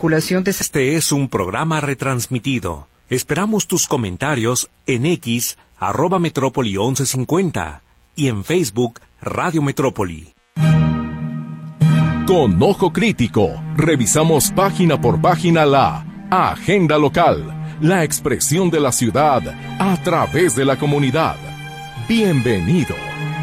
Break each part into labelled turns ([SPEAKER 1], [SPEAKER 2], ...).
[SPEAKER 1] circulación de...
[SPEAKER 2] Este es un programa retransmitido. Esperamos tus comentarios en X, @Metrópoli 1150 y en Facebook, Radio Metrópoli.
[SPEAKER 3] Con ojo crítico, revisamos página por página la agenda local, la expresión de la ciudad a través de la comunidad. Bienvenido.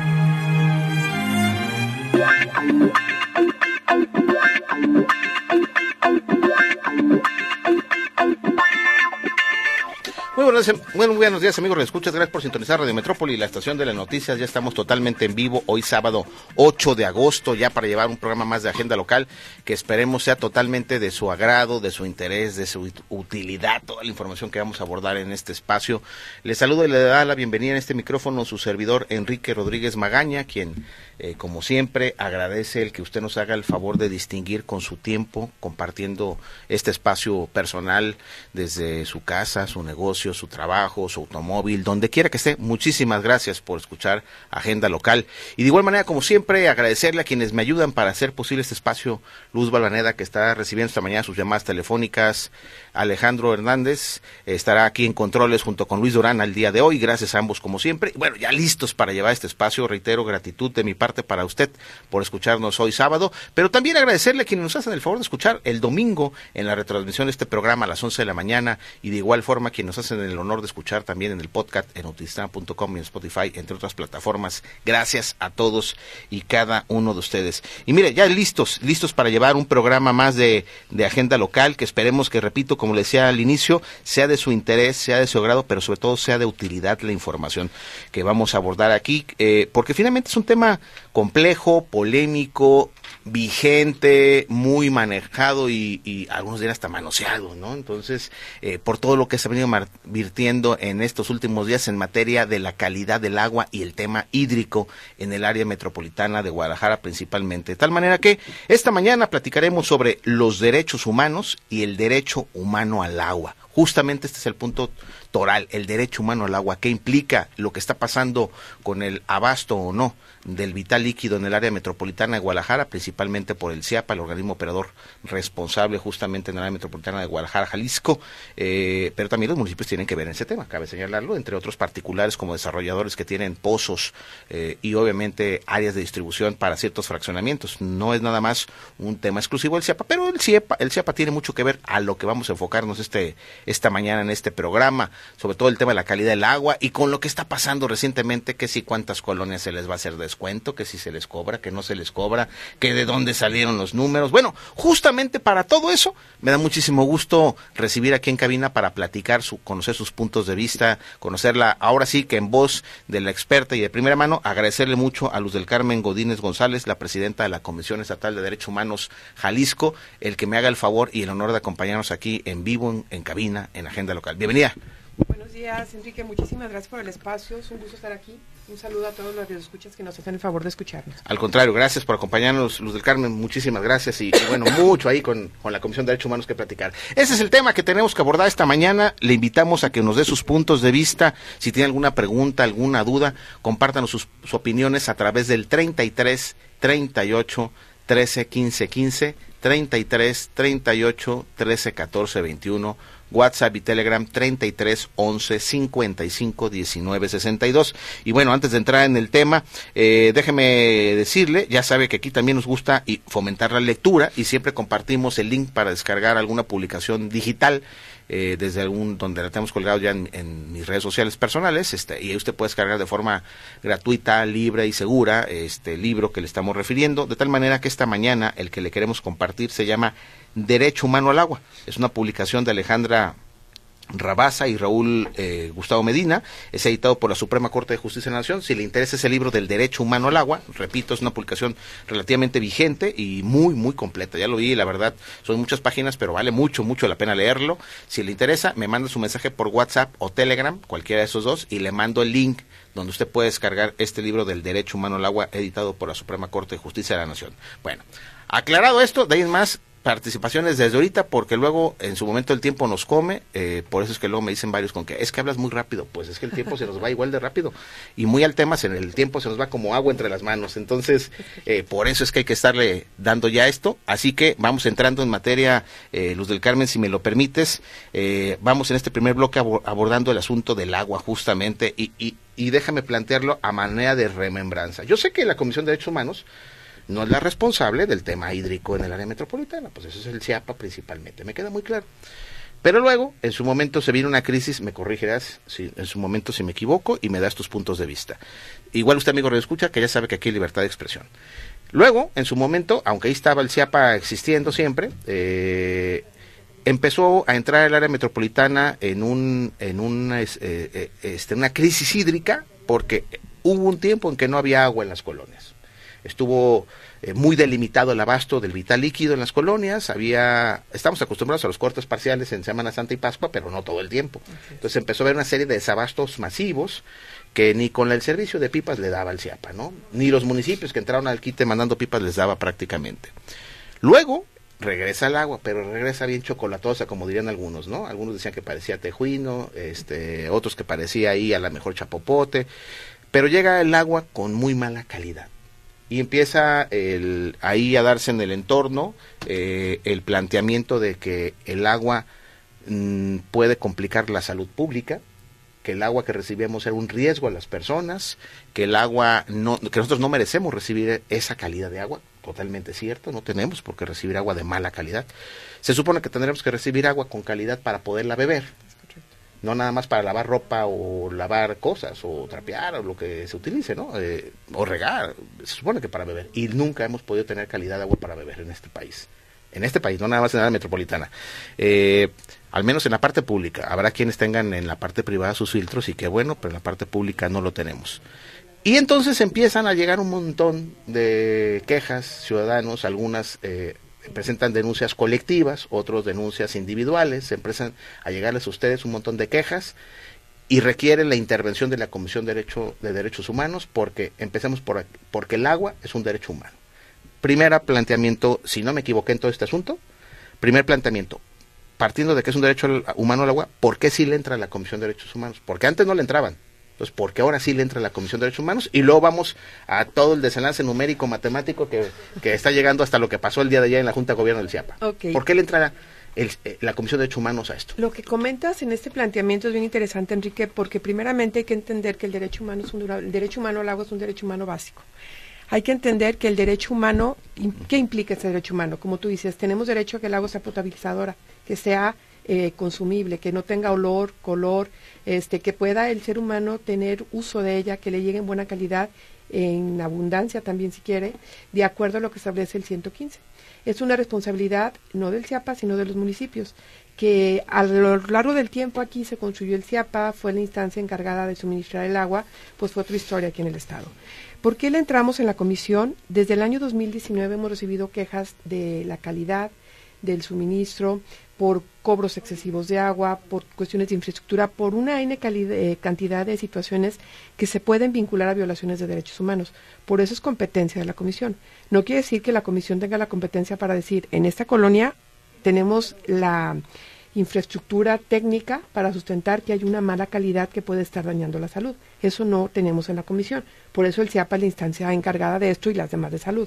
[SPEAKER 4] Muy buenos días, amigos de escuchas. Gracias por sintonizar Radio Metrópoli, la estación de las noticias. Ya estamos totalmente en vivo hoy sábado 8 de agosto, ya para llevar un programa más de agenda local que esperemos sea totalmente de su agrado, de su interés, de su utilidad, toda la información que vamos a abordar en este espacio. Les saludo y le da la bienvenida en este micrófono su servidor Enrique Rodríguez Magaña, quien como siempre agradece el que usted nos haga el favor de distinguir con su tiempo, compartiendo este espacio personal desde su casa, su negocio, su trabajo, su automóvil, donde quiera que esté. Muchísimas gracias por escuchar Agenda Local. Y de igual manera, como siempre, agradecerle a quienes me ayudan para hacer posible este espacio. Luz Balvaneda, que está recibiendo esta mañana sus llamadas telefónicas. Alejandro Hernández estará aquí en controles junto con Luis Durán al día de hoy. Gracias a ambos como siempre. Bueno, ya listos para llevar este espacio. Reitero, gratitud de mi parte para usted por escucharnos hoy sábado, pero también agradecerle a quienes nos hacen el favor de escuchar el domingo en la retransmisión de este programa a las 11 de la mañana, y de igual forma quienes nos hacen el honor de escuchar también en el podcast en utilistana.com y en Spotify, entre otras plataformas. Gracias a todos y cada uno de ustedes. Y mire, ya listos para llevar un programa más de agenda local que esperemos que, repito, como le decía al inicio, sea de su interés, sea de su agrado, pero sobre todo sea de utilidad la información que vamos a abordar aquí, porque finalmente es un tema complejo, polémico, vigente, muy manejado y algunos dirán hasta manoseado, ¿no? Entonces, por todo lo que se ha venido virtiendo en estos últimos días en materia de la calidad del agua y el tema hídrico en el área metropolitana de Guadalajara principalmente. De tal manera que esta mañana platicaremos sobre los derechos humanos y el derecho humano al agua. Justamente este es el punto toral, el derecho humano al agua. ¿Qué implica lo que está pasando con el abasto o no del vital líquido en el área metropolitana de Guadalajara, principalmente por el CIAPA, el organismo operador responsable justamente en el área metropolitana de Guadalajara, Jalisco, pero también los municipios tienen que ver en ese tema, cabe señalarlo, entre otros particulares como desarrolladores que tienen pozos y obviamente áreas de distribución para ciertos fraccionamientos. No es nada más un tema exclusivo del CIAPA, pero el CIAPA tiene mucho que ver a lo que vamos a enfocarnos esta mañana en este programa, sobre todo el tema de la calidad del agua y con lo que está pasando recientemente, que si cuántas colonias se les va a hacer descuento, que si se les cobra, que no se les cobra, que de dónde salieron los números. Bueno, justamente para todo eso me da muchísimo gusto recibir aquí en cabina para platicar, conocer sus puntos de vista, conocerla ahora sí que en voz de la experta y de primera mano. Agradecerle mucho a Luz del Carmen Godínez González, la presidenta de la Comisión Estatal de Derechos Humanos Jalisco, el que me haga el favor y el honor de acompañarnos aquí en vivo, en cabina, en Agenda Local. Bienvenida.
[SPEAKER 5] Buenos días, Enrique, muchísimas gracias por el espacio, es un gusto estar aquí. Un saludo a todos los que escuchas que nos hacen el favor de escucharnos.
[SPEAKER 4] Al contrario, gracias por acompañarnos, Luz del Carmen, muchísimas gracias y bueno, mucho ahí con la Comisión de Derechos Humanos que platicar. Ese es el tema que tenemos que abordar esta mañana. Le invitamos a que nos dé sus puntos de vista. Si tiene alguna pregunta, alguna duda, compártanos sus opiniones a través del 33 38 13 15 15, 33 38 13 14 21, WhatsApp y Telegram 33 11 55 19 62. Y bueno, antes de entrar en el tema, déjeme decirle, ya sabe que aquí también nos gusta y fomentar la lectura y siempre compartimos el link para descargar alguna publicación digital desde donde la tenemos colgado ya en mis redes sociales personales, y ahí usted puede descargar de forma gratuita, libre y segura este libro que le estamos refiriendo, de tal manera que esta mañana el que le queremos compartir se llama Derecho Humano al Agua. Es una publicación de Alejandra Rabasa y Raúl Gustavo Medina, es editado por la Suprema Corte de Justicia de la Nación. Si le interesa ese libro del Derecho Humano al Agua, repito, es una publicación relativamente vigente y muy, muy completa. Ya lo vi, la verdad, son muchas páginas, pero vale mucho, mucho la pena leerlo. Si le interesa, me manda su mensaje por WhatsApp o Telegram, cualquiera de esos dos, y le mando el link donde usted puede descargar este libro del Derecho Humano al Agua, editado por la Suprema Corte de Justicia de la Nación. Bueno, aclarado esto, de ahí en más, participaciones desde ahorita, porque luego en su momento el tiempo nos come, por eso es que luego me dicen varios con que es que hablas muy rápido. Pues es que el tiempo se nos va igual de rápido, y muy al tema, el tiempo se nos va como agua entre las manos. Entonces por eso es que hay que estarle dando ya esto. Así que vamos entrando en materia, Luz del Carmen, si me lo permites. Vamos en este primer bloque abordando el asunto del agua justamente, y déjame plantearlo a manera de remembranza. Yo sé que la Comisión de Derechos Humanos no es la responsable del tema hídrico en el área metropolitana, pues eso es el CIAPA principalmente, me queda muy claro. Pero luego, en su momento se viene una crisis, me corregirás en su momento si me equivoco, y me das tus puntos de vista. Igual usted, amigo radioescucha, que ya sabe que aquí hay libertad de expresión. Luego, en su momento, aunque ahí estaba el CIAPA existiendo siempre, empezó a entrar el área metropolitana en una crisis hídrica, porque hubo un tiempo en que no había agua en las colonias. Estuvo muy delimitado el abasto del vital líquido en las colonias. Estamos acostumbrados a los cortes parciales en Semana Santa y Pascua, pero no todo el tiempo. Entonces empezó a haber una serie de desabastos masivos que ni con el servicio de pipas le daba el CIAPA, ¿no? Ni los municipios que entraron al quite mandando pipas les daba prácticamente. Luego regresa el agua, pero regresa bien chocolatosa, como dirían algunos, ¿no? Algunos decían que parecía tejuino, otros que parecía ahí a la mejor chapopote, pero llega el agua con muy mala calidad. Y empieza ahí a darse en el entorno el planteamiento de que el agua puede complicar la salud pública, que el agua que recibíamos era un riesgo a las personas, que el agua que nosotros no merecemos recibir esa calidad de agua. Totalmente cierto, no tenemos por qué recibir agua de mala calidad. Se supone que tendremos que recibir agua con calidad para poderla beber. No nada más para lavar ropa o lavar cosas o trapear o lo que se utilice, ¿no? O regar, se supone que para beber. Y nunca hemos podido tener calidad de agua para beber en este país. En este país, no nada más en la área metropolitana. Al menos en la parte pública. Habrá quienes tengan en la parte privada sus filtros y qué bueno, pero en la parte pública no lo tenemos. Y entonces empiezan a llegar un montón de quejas ciudadanos, algunas presentan denuncias colectivas, otros denuncias individuales, se empiezan a llegarles a ustedes un montón de quejas y requieren la intervención de la Comisión de Derechos Humanos, porque empecemos porque el agua es un derecho humano. Primer planteamiento, si no me equivoqué en todo este asunto, primer planteamiento, partiendo de que es un derecho humano al agua, ¿por qué sí le entra a la Comisión de Derechos Humanos? Porque antes no le entraban. Entonces, porque ahora sí le entra a la Comisión de Derechos Humanos, y luego vamos a todo el desenlace numérico matemático que está llegando hasta lo que pasó el día de ayer en la Junta de Gobierno del CIAPA.
[SPEAKER 5] Okay.
[SPEAKER 4] ¿Por qué le entra la Comisión de Derechos Humanos a esto?
[SPEAKER 5] Lo que comentas en este planteamiento es bien interesante, Enrique, porque primeramente hay que entender que el derecho humano al agua es un derecho humano básico. Hay que entender que el derecho humano, ¿qué implica ese derecho humano? Como tú dices, tenemos derecho a que el agua sea potabilizadora, que sea consumible, que no tenga olor, color, que pueda el ser humano tener uso de ella, que le llegue en buena calidad, en abundancia también si quiere, de acuerdo a lo que establece el 115. Es una responsabilidad no del CIAPA, sino de los municipios, que a lo largo del tiempo aquí se construyó el CIAPA, fue la instancia encargada de suministrar el agua, pues fue otra historia aquí en el Estado. ¿Por qué le entramos en la comisión? Desde el año 2019 hemos recibido quejas de la calidad del suministro, por cobros excesivos de agua, por cuestiones de infraestructura, por una cantidad de situaciones que se pueden vincular a violaciones de derechos humanos. Por eso es competencia de la comisión. No quiere decir que la comisión tenga la competencia para decir, en esta colonia tenemos la infraestructura técnica para sustentar que hay una mala calidad que puede estar dañando la salud. Eso no tenemos en la comisión. Por eso el CIAPA es la instancia encargada de esto y las demás de salud.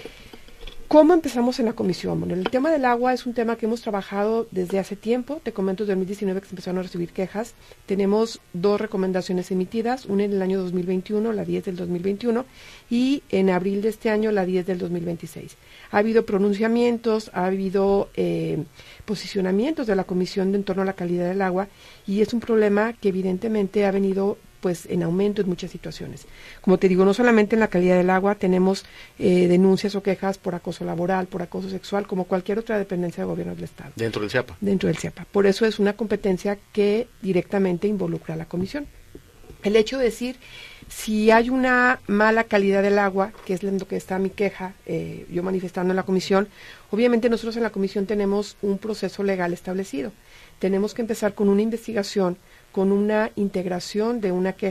[SPEAKER 5] ¿Cómo empezamos en la comisión? Bueno, el tema del agua es un tema que hemos trabajado desde hace tiempo. Te comento, desde 2019 que se empezaron a recibir quejas. Tenemos 2 recomendaciones emitidas, una en el año 2021, la 10 del 2021, y en abril de este año, la 10 del 2026. Ha habido pronunciamientos, ha habido posicionamientos de la comisión en torno a la calidad del agua, y es un problema que evidentemente ha venido pues en aumento en muchas situaciones. Como te digo, no solamente en la calidad del agua, tenemos denuncias o quejas por acoso laboral, por acoso sexual, como cualquier otra dependencia del gobierno del Estado.
[SPEAKER 4] ¿Dentro del CIAPA? Dentro del CIAPA.
[SPEAKER 5] Por eso es una competencia que directamente involucra a la comisión. El hecho de decir, si hay una mala calidad del agua, que es lo que está mi queja, yo manifestando en la comisión, obviamente nosotros en la comisión tenemos un proceso legal establecido. Tenemos que empezar con una investigación, con una integración de una queja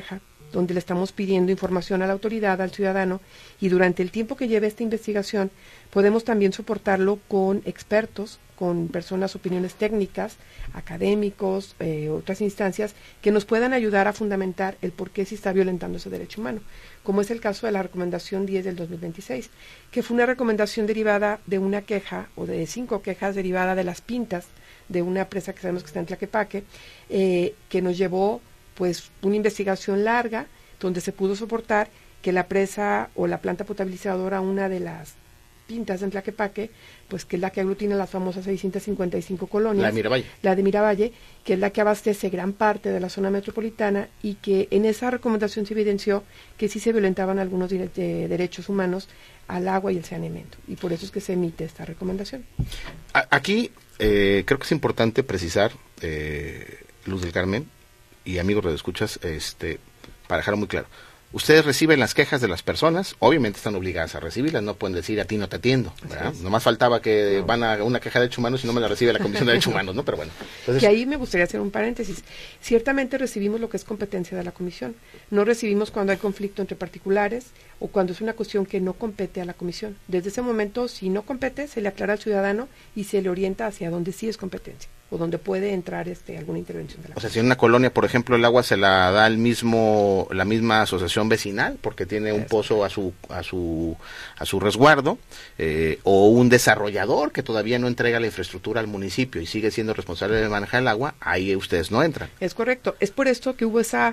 [SPEAKER 5] donde le estamos pidiendo información a la autoridad, al ciudadano, y durante el tiempo que lleve esta investigación podemos también soportarlo con expertos, con personas, opiniones técnicas, académicos, otras instancias que nos puedan ayudar a fundamentar el por qué se está violentando ese derecho humano, como es el caso de la recomendación 10 del 2026, que fue una recomendación derivada de una queja o de 5 quejas derivada de las pintas de una presa que sabemos que está en Tlaquepaque, que nos llevó pues una investigación larga donde se pudo soportar que la presa o la planta potabilizadora, una de las pintas en Tlaquepaque, pues que es la que aglutina las famosas 655 colonias.
[SPEAKER 4] La de Miravalle.
[SPEAKER 5] La de Miravalle, que es la que abastece gran parte de la zona metropolitana y que en esa recomendación se evidenció que sí se violentaban algunos derechos humanos al agua y el saneamiento. Y por eso es que se emite esta recomendación.
[SPEAKER 4] Aquí creo que es importante precisar, Luz del Carmen y amigos radioescuchas, para dejarlo muy claro. Ustedes reciben las quejas de las personas, obviamente están obligadas a recibirlas, no pueden decir a ti no te atiendo, ¿verdad? Nomás faltaba que van a una queja de derechos humanos y no me la recibe la Comisión de Derechos Humanos, ¿no? Pero bueno. Entonces,
[SPEAKER 5] que ahí me gustaría hacer un paréntesis. Ciertamente recibimos lo que es competencia de la Comisión. No recibimos cuando hay conflicto entre particulares o cuando es una cuestión que no compete a la Comisión. Desde ese momento, si no compete, se le aclara al ciudadano y se le orienta hacia donde sí es competencia o donde puede entrar alguna intervención de la Comisión.
[SPEAKER 4] O sea, si en una colonia, por ejemplo, el agua se la da la misma asociación vecinal, porque tiene un pozo a su resguardo, o un desarrollador que todavía no entrega la infraestructura al municipio y sigue siendo responsable de manejar el agua, ahí ustedes no entran.
[SPEAKER 5] Es correcto. Es por esto que hubo esa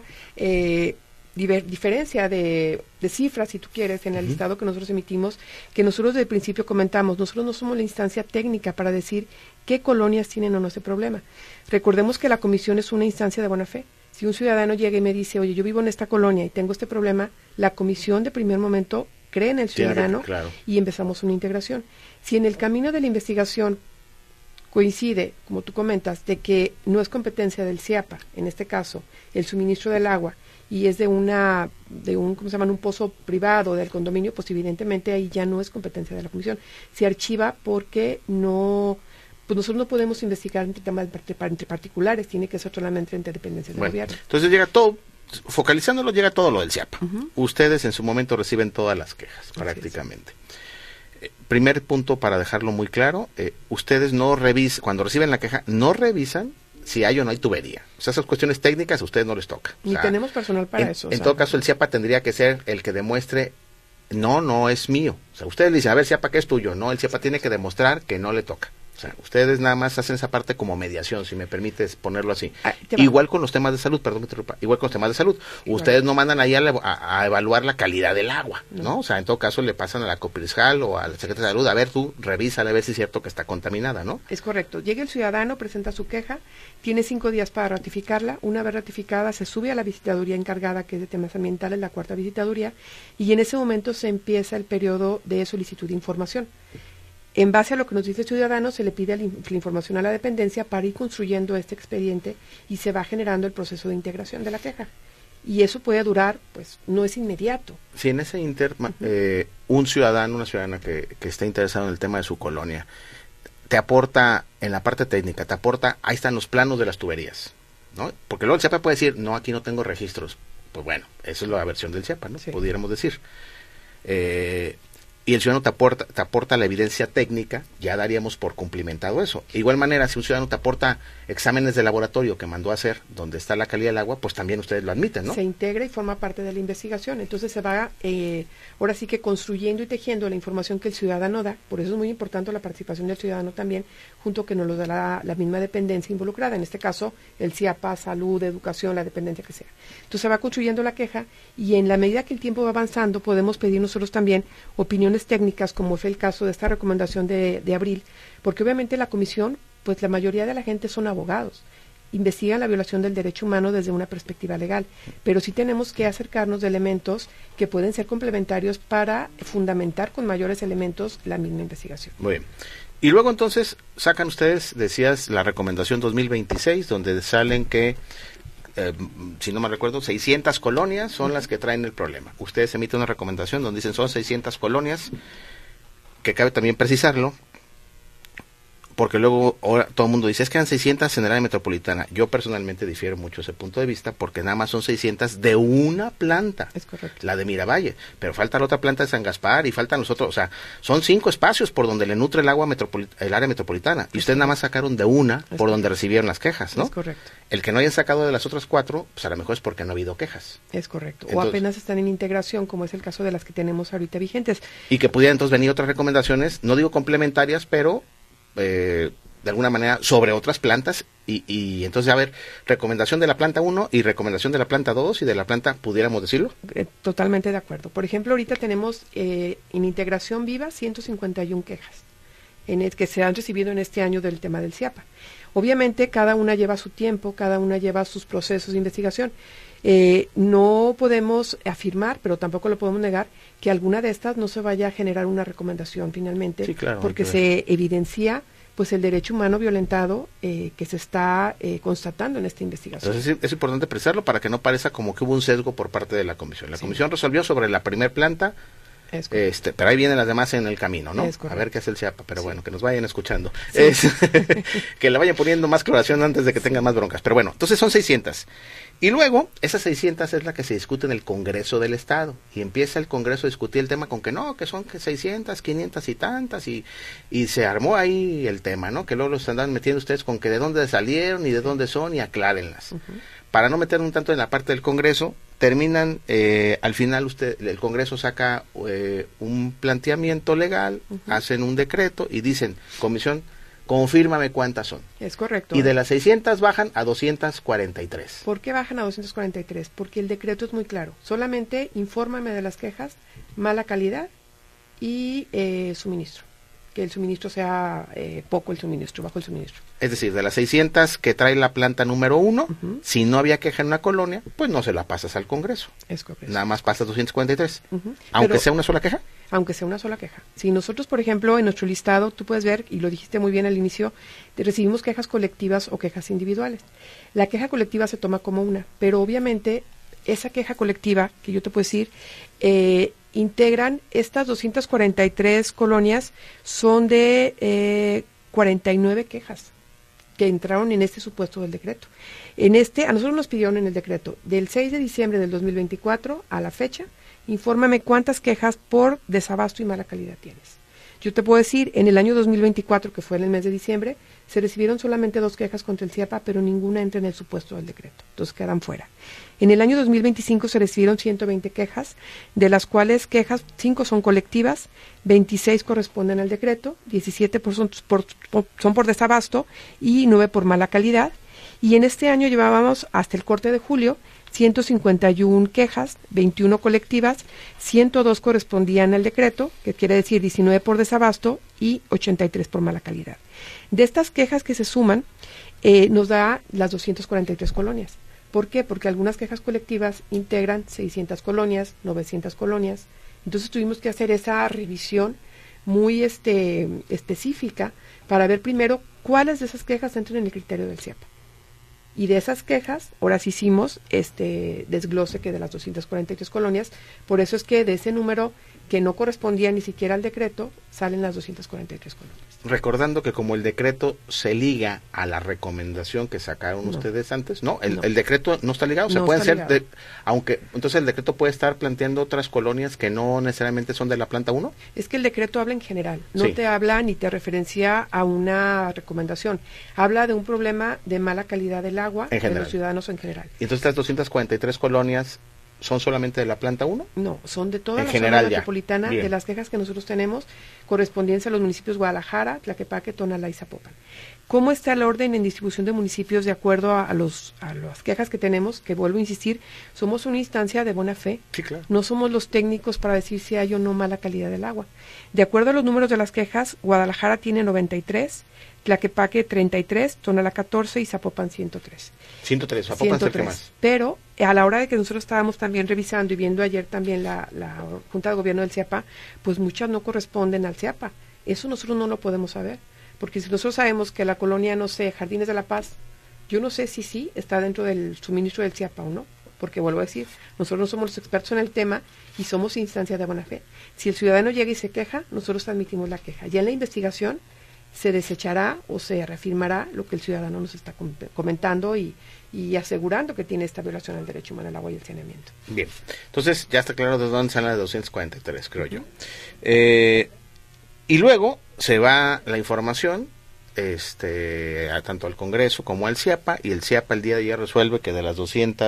[SPEAKER 5] diferencia de cifras, si tú quieres, en el listado que nosotros emitimos, que nosotros desde el principio comentamos, nosotros no somos la instancia técnica para decir qué colonias tienen o no ese problema. Recordemos que la comisión es una instancia de buena fe. Si un ciudadano llega y me dice, oye, yo vivo en esta colonia y tengo este problema, la comisión de primer momento cree en el ciudadano y empezamos una integración. Si en el camino de la investigación coincide, como tú comentas, de que no es competencia del CIAPA, en este caso, el suministro del agua, y es de un ¿cómo se llama?, un pozo privado del condominio, pues evidentemente ahí ya no es competencia de la comisión. Se archiva porque no, pues nosotros no podemos investigar entre temas entre particulares, tiene que ser solamente entre dependencias del gobierno.
[SPEAKER 4] Entonces llega todo, focalizándolo, llega todo lo del CIAPA. Ustedes en su momento reciben todas las quejas, prácticamente. Primer punto para dejarlo muy claro, ustedes no revisan, cuando reciben la queja, no revisan si hay o no hay tubería. O sea, esas cuestiones técnicas a ustedes no les toca.
[SPEAKER 5] Ni tenemos personal para eso.
[SPEAKER 4] En todo caso, el CIAPA tendría que ser el que demuestre, no es mío. O sea, ustedes le dicen, a ver, CIAPA, ¿qué es tuyo? No, el CIAPA tiene que demostrar que no le toca. O sea, ustedes nada más hacen esa parte como mediación, si me permites ponerlo así. Igual con los temas de salud, perdón que interrumpa, igual con los temas de salud. Ustedes no mandan ahí a evaluar la calidad del agua, ¿no? O sea, en todo caso le pasan a la Coprisjal o a la Secretaría de Salud, a ver, tú revísale a ver si es cierto que está contaminada, ¿no?
[SPEAKER 5] Es correcto. Llega el ciudadano, presenta su queja, tiene 5 días para ratificarla. Una vez ratificada, se sube a la visitaduría encargada, que es de temas ambientales, la 4ª visitaduría, y en ese momento se empieza el periodo de solicitud de información. En base a lo que nos dice el ciudadano, se le pide la información a la dependencia para ir construyendo este expediente y se va generando el proceso de integración de la queja. Y eso puede durar, pues, no es inmediato.
[SPEAKER 4] Si en ese un ciudadano, una ciudadana que está interesado en el tema de su colonia, te aporta, en la parte técnica, ahí están los planos de las tuberías, ¿no? Porque luego el CIAPA puede decir, no, aquí no tengo registros. Pues bueno, esa es la versión del CIAPA, ¿no? Sí. Pudiéramos decir. Y el ciudadano te aporta la evidencia técnica, ya daríamos por cumplimentado eso. De igual manera, si un ciudadano te aporta exámenes de laboratorio que mandó a hacer, donde está la calidad del agua, pues también ustedes lo admiten, ¿no?
[SPEAKER 5] Se integra y forma parte de la investigación. Entonces se va, ahora sí que construyendo y tejiendo la información que el ciudadano da. Por eso es muy importante la participación del ciudadano también, junto que nos lo da la misma dependencia involucrada. En este caso, el CIAPA, salud, educación, la dependencia que sea. Entonces se va construyendo la queja y en la medida que el tiempo va avanzando, podemos pedir nosotros también opiniones técnicas, como fue el caso de esta recomendación de abril, porque obviamente la comisión, pues la mayoría de la gente son abogados, investigan la violación del derecho humano desde una perspectiva legal, pero sí tenemos que acercarnos de elementos que pueden ser complementarios para fundamentar con mayores elementos la misma investigación.
[SPEAKER 4] Muy bien. Y luego entonces sacan ustedes, decías, la recomendación 2026, donde salen que si no me recuerdo, 600 colonias son las que traen el problema. Ustedes emiten una recomendación donde dicen son 600 colonias, que cabe también precisarlo, porque luego ahora todo el mundo dice, es que eran 600 en el área metropolitana. Yo personalmente difiero mucho ese punto de vista, porque nada más son 600 de una planta.
[SPEAKER 5] Es correcto.
[SPEAKER 4] La de Miravalle, pero falta la otra planta de San Gaspar y faltan los otros, o sea, son 5 espacios por donde le nutre el agua el área metropolitana, y ustedes nada más sacaron de una por donde recibieron las quejas, ¿no?
[SPEAKER 5] Es correcto.
[SPEAKER 4] El que no hayan sacado de las otras 4, pues a lo mejor es porque no ha habido quejas.
[SPEAKER 5] Es correcto.
[SPEAKER 4] Entonces,
[SPEAKER 5] o apenas están en integración, como es el caso de las que tenemos ahorita vigentes.
[SPEAKER 4] Y que pudieran entonces venir otras recomendaciones, no digo complementarias, pero de alguna manera sobre otras plantas, y entonces a ver, recomendación de la planta 1 y recomendación de la planta 2 y de la planta, pudiéramos decirlo.
[SPEAKER 5] Totalmente de acuerdo. Por ejemplo, ahorita tenemos en integración viva 151 quejas que se han recibido en este año del tema del CIAPA. Obviamente cada una lleva su tiempo, cada una lleva sus procesos de investigación. No podemos afirmar, pero tampoco lo podemos negar, que alguna de estas no se vaya a generar una recomendación finalmente,
[SPEAKER 4] sí, claro,
[SPEAKER 5] porque se evidencia pues el derecho humano violentado que se está constatando en esta investigación.
[SPEAKER 4] Entonces es importante precisarlo para que no parezca como que hubo un sesgo por parte de la comisión. La comisión resolvió sobre la primer planta, pero ahí vienen las demás en el camino, ¿no? A ver qué hace el CIAPA, pero bueno, que nos vayan escuchando. Sí. Que le vayan poniendo más cloración antes de que tengan más broncas. Pero bueno, entonces son 600. Y luego, esas 600 es la que se discute en el Congreso del Estado. Y empieza el Congreso a discutir el tema con que no, que son 600, 500 y tantas. Y se armó ahí el tema, ¿no? Que luego los andan metiendo ustedes con que de dónde salieron y de dónde son y aclárenlas. Para no meter un tanto en la parte del Congreso, terminan, al final el Congreso saca un planteamiento legal, hacen un decreto y dicen, comisión, confírmame cuántas son.
[SPEAKER 5] Es correcto.
[SPEAKER 4] Y de las 600 bajan a 243.
[SPEAKER 5] ¿Por qué bajan a 243? Porque el decreto es muy claro. Solamente infórmame de las quejas, mala calidad y suministro. Que el suministro sea poco el suministro, bajo el suministro.
[SPEAKER 4] Es decir, de las 600 que trae la planta número 1, si no había queja en una colonia, pues no se la pasas al Congreso.
[SPEAKER 5] Es correcto.
[SPEAKER 4] Nada más pasas 243. Aunque sea una sola queja.
[SPEAKER 5] Aunque sea una sola queja. Si nosotros, por ejemplo, en nuestro listado, tú puedes ver, y lo dijiste muy bien al inicio, recibimos quejas colectivas o quejas individuales. La queja colectiva se toma como una, pero obviamente esa queja colectiva, que yo te puedo decir, integran estas 243 colonias, son de 49 quejas que entraron en este supuesto del decreto. A nosotros nos pidieron en el decreto, del 6 de diciembre del 2024 a la fecha, infórmame cuántas quejas por desabasto y mala calidad tienes. Yo te puedo decir, en el año 2024, que fue en el mes de diciembre, se recibieron solamente 2 quejas contra el CIAPA, pero ninguna entra en el supuesto del decreto, entonces quedan fuera. En el año 2025 se recibieron 120 quejas, de las cuales 5 son colectivas, 26 corresponden al decreto, 17 son por desabasto y 9 por mala calidad. Y en este año llevábamos hasta el corte de julio 151 quejas, 21 colectivas, 102 correspondían al decreto, que quiere decir 19 por desabasto y 83 por mala calidad. De estas quejas que se suman, nos da las 243 colonias. ¿Por qué? Porque algunas quejas colectivas integran 600 colonias, 900 colonias. Entonces tuvimos que hacer esa revisión muy específica para ver primero cuáles de esas quejas entran en el criterio del CIAPA. Y de esas quejas, ahora sí hicimos desglose que de las 243 colonias, por eso es que de ese número que no correspondía ni siquiera al decreto, salen las 243 colonias.
[SPEAKER 4] Recordando que como el decreto se liga a la recomendación que sacaron ustedes antes, el decreto no está ligado, se pueden ser, aunque entonces el decreto puede estar planteando otras colonias que no necesariamente son de la planta 1.
[SPEAKER 5] Es que el decreto habla en general, no te habla ni te referencia a una recomendación, habla de un problema de mala calidad del agua de los ciudadanos en general.
[SPEAKER 4] Y entonces estas 243 colonias ¿son solamente de la planta 1?
[SPEAKER 5] No, son de toda la
[SPEAKER 4] zona
[SPEAKER 5] metropolitana. De las quejas que nosotros tenemos, correspondientes a los municipios Guadalajara, Tlaquepaque, Tonalá y Zapopan. ¿Cómo está el orden en distribución de municipios de acuerdo a las quejas que tenemos? Que vuelvo a insistir, somos una instancia de buena fe.
[SPEAKER 4] Sí, claro.
[SPEAKER 5] No somos los técnicos para decir si hay o no mala calidad del agua. De acuerdo a los números de las quejas, Guadalajara tiene 93, Tlaquepaque 33, Tonalá 14 y Zapopan 103.
[SPEAKER 4] 103, Zapopan 103. Más.
[SPEAKER 5] Pero a la hora de que nosotros estábamos también revisando y viendo ayer también la Junta de Gobierno del CIAPA, pues muchas no corresponden al CIAPA. Eso nosotros no lo podemos saber. Porque si nosotros sabemos que la colonia, no sé, Jardines de la Paz, yo no sé si sí está dentro del suministro del CIAPA o no. Porque vuelvo a decir, nosotros no somos los expertos en el tema y somos instancia de buena fe. Si el ciudadano llega y se queja, nosotros transmitimos la queja. Ya en la investigación se desechará o se reafirmará lo que el ciudadano nos está comentando y asegurando que tiene esta violación al derecho humano al agua y el saneamiento.
[SPEAKER 4] Bien, entonces ya está claro de dónde sale la 243, creo yo. Y luego se va la información tanto al Congreso como al CIAPA, y el CIAPA el día de ayer resuelve que de las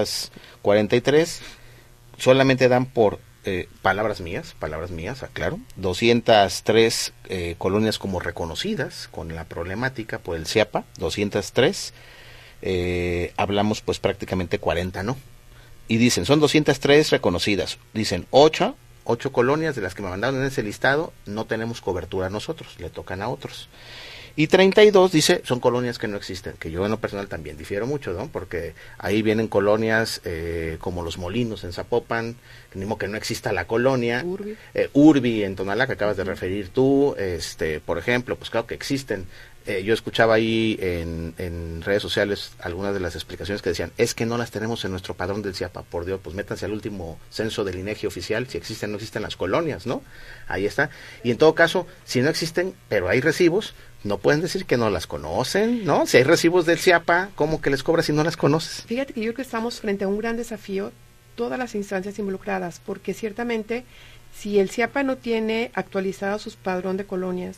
[SPEAKER 4] 243 solamente dan por palabras mías, aclaro, 203 colonias como reconocidas con la problemática por el CIAPA, 203, hablamos pues prácticamente 40, ¿no? Y dicen, son 203 reconocidas, dicen 8 colonias de las que me mandaron en ese listado, no tenemos cobertura nosotros, le tocan a otros. Y 32, dice, son colonias que no existen, que yo en lo personal también difiero mucho, ¿no? Porque ahí vienen colonias como Los Molinos en Zapopan, que no exista la colonia. Urbi en Tonalá, que acabas de referir tú, por ejemplo, pues claro que existen. Yo escuchaba ahí en redes sociales algunas de las explicaciones que decían, es que no las tenemos en nuestro padrón del CIAPA, por Dios, pues métanse al último censo del INEGI oficial, si existen o no existen las colonias, ¿no? Ahí está. Y en todo caso, si no existen, pero hay recibos, no pueden decir que no las conocen, ¿no? Si hay recibos del CIAPA, ¿cómo que les cobras si no las conoces?
[SPEAKER 5] Fíjate que yo creo que estamos frente a un gran desafío, todas las instancias involucradas, porque ciertamente, si el CIAPA no tiene actualizado su padrón de colonias,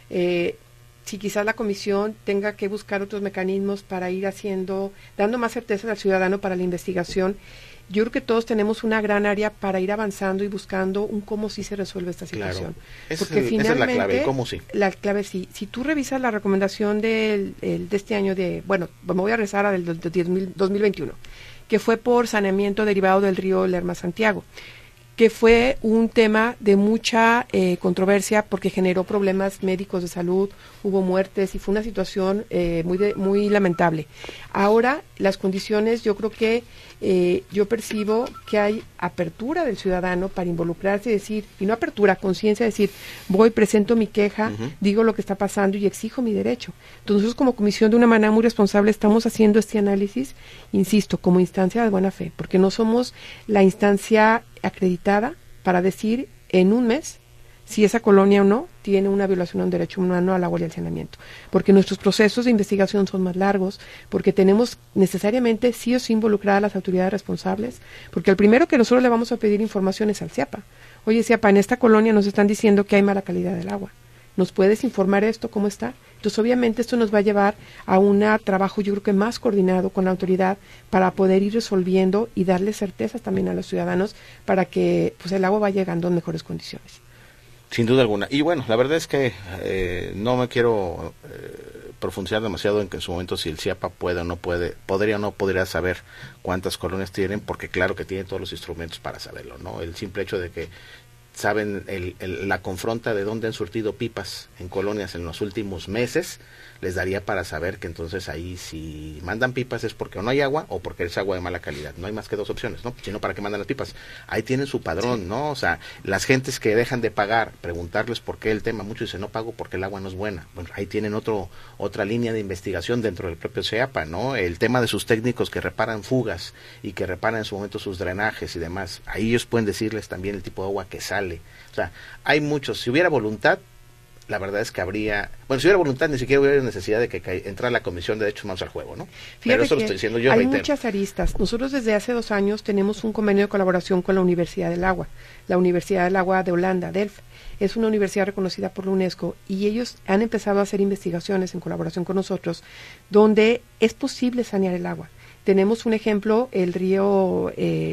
[SPEAKER 5] si quizás la comisión tenga que buscar otros mecanismos para ir dando más certeza al ciudadano para la investigación, yo creo que todos tenemos una gran área para ir avanzando y buscando un cómo sí se resuelve esta situación.
[SPEAKER 4] Claro.
[SPEAKER 5] Porque finalmente,
[SPEAKER 4] esa es la clave, ¿cómo sí?
[SPEAKER 5] La clave sí. Si tú revisas la recomendación de este año me voy a rezar a del 2021, que fue por saneamiento derivado del río Lerma-Santiago, que fue un tema de mucha controversia porque generó problemas médicos de salud, hubo muertes y fue una situación muy lamentable. Ahora las condiciones, yo creo que yo percibo que hay apertura del ciudadano para involucrarse y decir, y no apertura, conciencia, decir, presento mi queja, digo lo que está pasando y exijo mi derecho. Entonces nosotros como comisión de una manera muy responsable estamos haciendo este análisis, insisto, como instancia de buena fe, porque no somos la instancia acreditada para decir en un mes si esa colonia o no tiene una violación a un derecho humano al agua y al saneamiento, porque nuestros procesos de investigación son más largos, porque tenemos necesariamente sí o sí involucrar a las autoridades responsables, porque al primero que nosotros le vamos a pedir información es al CIAPA. Oye, CIAPA, en esta colonia nos están diciendo que hay mala calidad del agua, ¿nos puedes informar esto, cómo está? Entonces, obviamente, esto nos va a llevar a un trabajo, yo creo que más coordinado con la autoridad para poder ir resolviendo y darle certezas también a los ciudadanos para que pues el agua vaya llegando en mejores condiciones.
[SPEAKER 4] Sin duda alguna. Y bueno, la verdad es que no me quiero profundizar demasiado en que en su momento si el CIAPA puede o no puede, podría o no podría saber cuántas colonias tienen, porque claro que tiene todos los instrumentos para saberlo, ¿no? El simple hecho de que saben la confronta de dónde han surtido pipas en colonias en los últimos meses, les daría para saber que entonces ahí si mandan pipas es porque o no hay agua o porque es agua de mala calidad. No hay más que dos opciones, ¿no? Si no, ¿para qué mandan las pipas? Ahí tienen su padrón, sí, ¿no? O sea, las gentes que dejan de pagar, preguntarles por qué el tema, muchos dicen no pago porque el agua no es buena. Bueno, ahí tienen otra línea de investigación dentro del propio CIAPA, ¿no? El tema de sus técnicos que reparan fugas y que reparan en su momento sus drenajes y demás. Ahí ellos pueden decirles también el tipo de agua que sale. O sea, hay muchos. Si hubiera voluntad, la verdad es que habría, si hubiera voluntad ni siquiera hubiera necesidad de que entrara la Comisión de Derechos Humanos al juego, ¿no?
[SPEAKER 5] Fíjate,
[SPEAKER 4] pero eso lo estoy diciendo yo,
[SPEAKER 5] hay muchas aristas. Nosotros desde hace 2 años tenemos un convenio de colaboración con la Universidad del Agua, la Universidad del Agua de Holanda, Delft. Es una universidad reconocida por la UNESCO y ellos han empezado a hacer investigaciones en colaboración con nosotros donde es posible sanear el agua. Tenemos un ejemplo, el río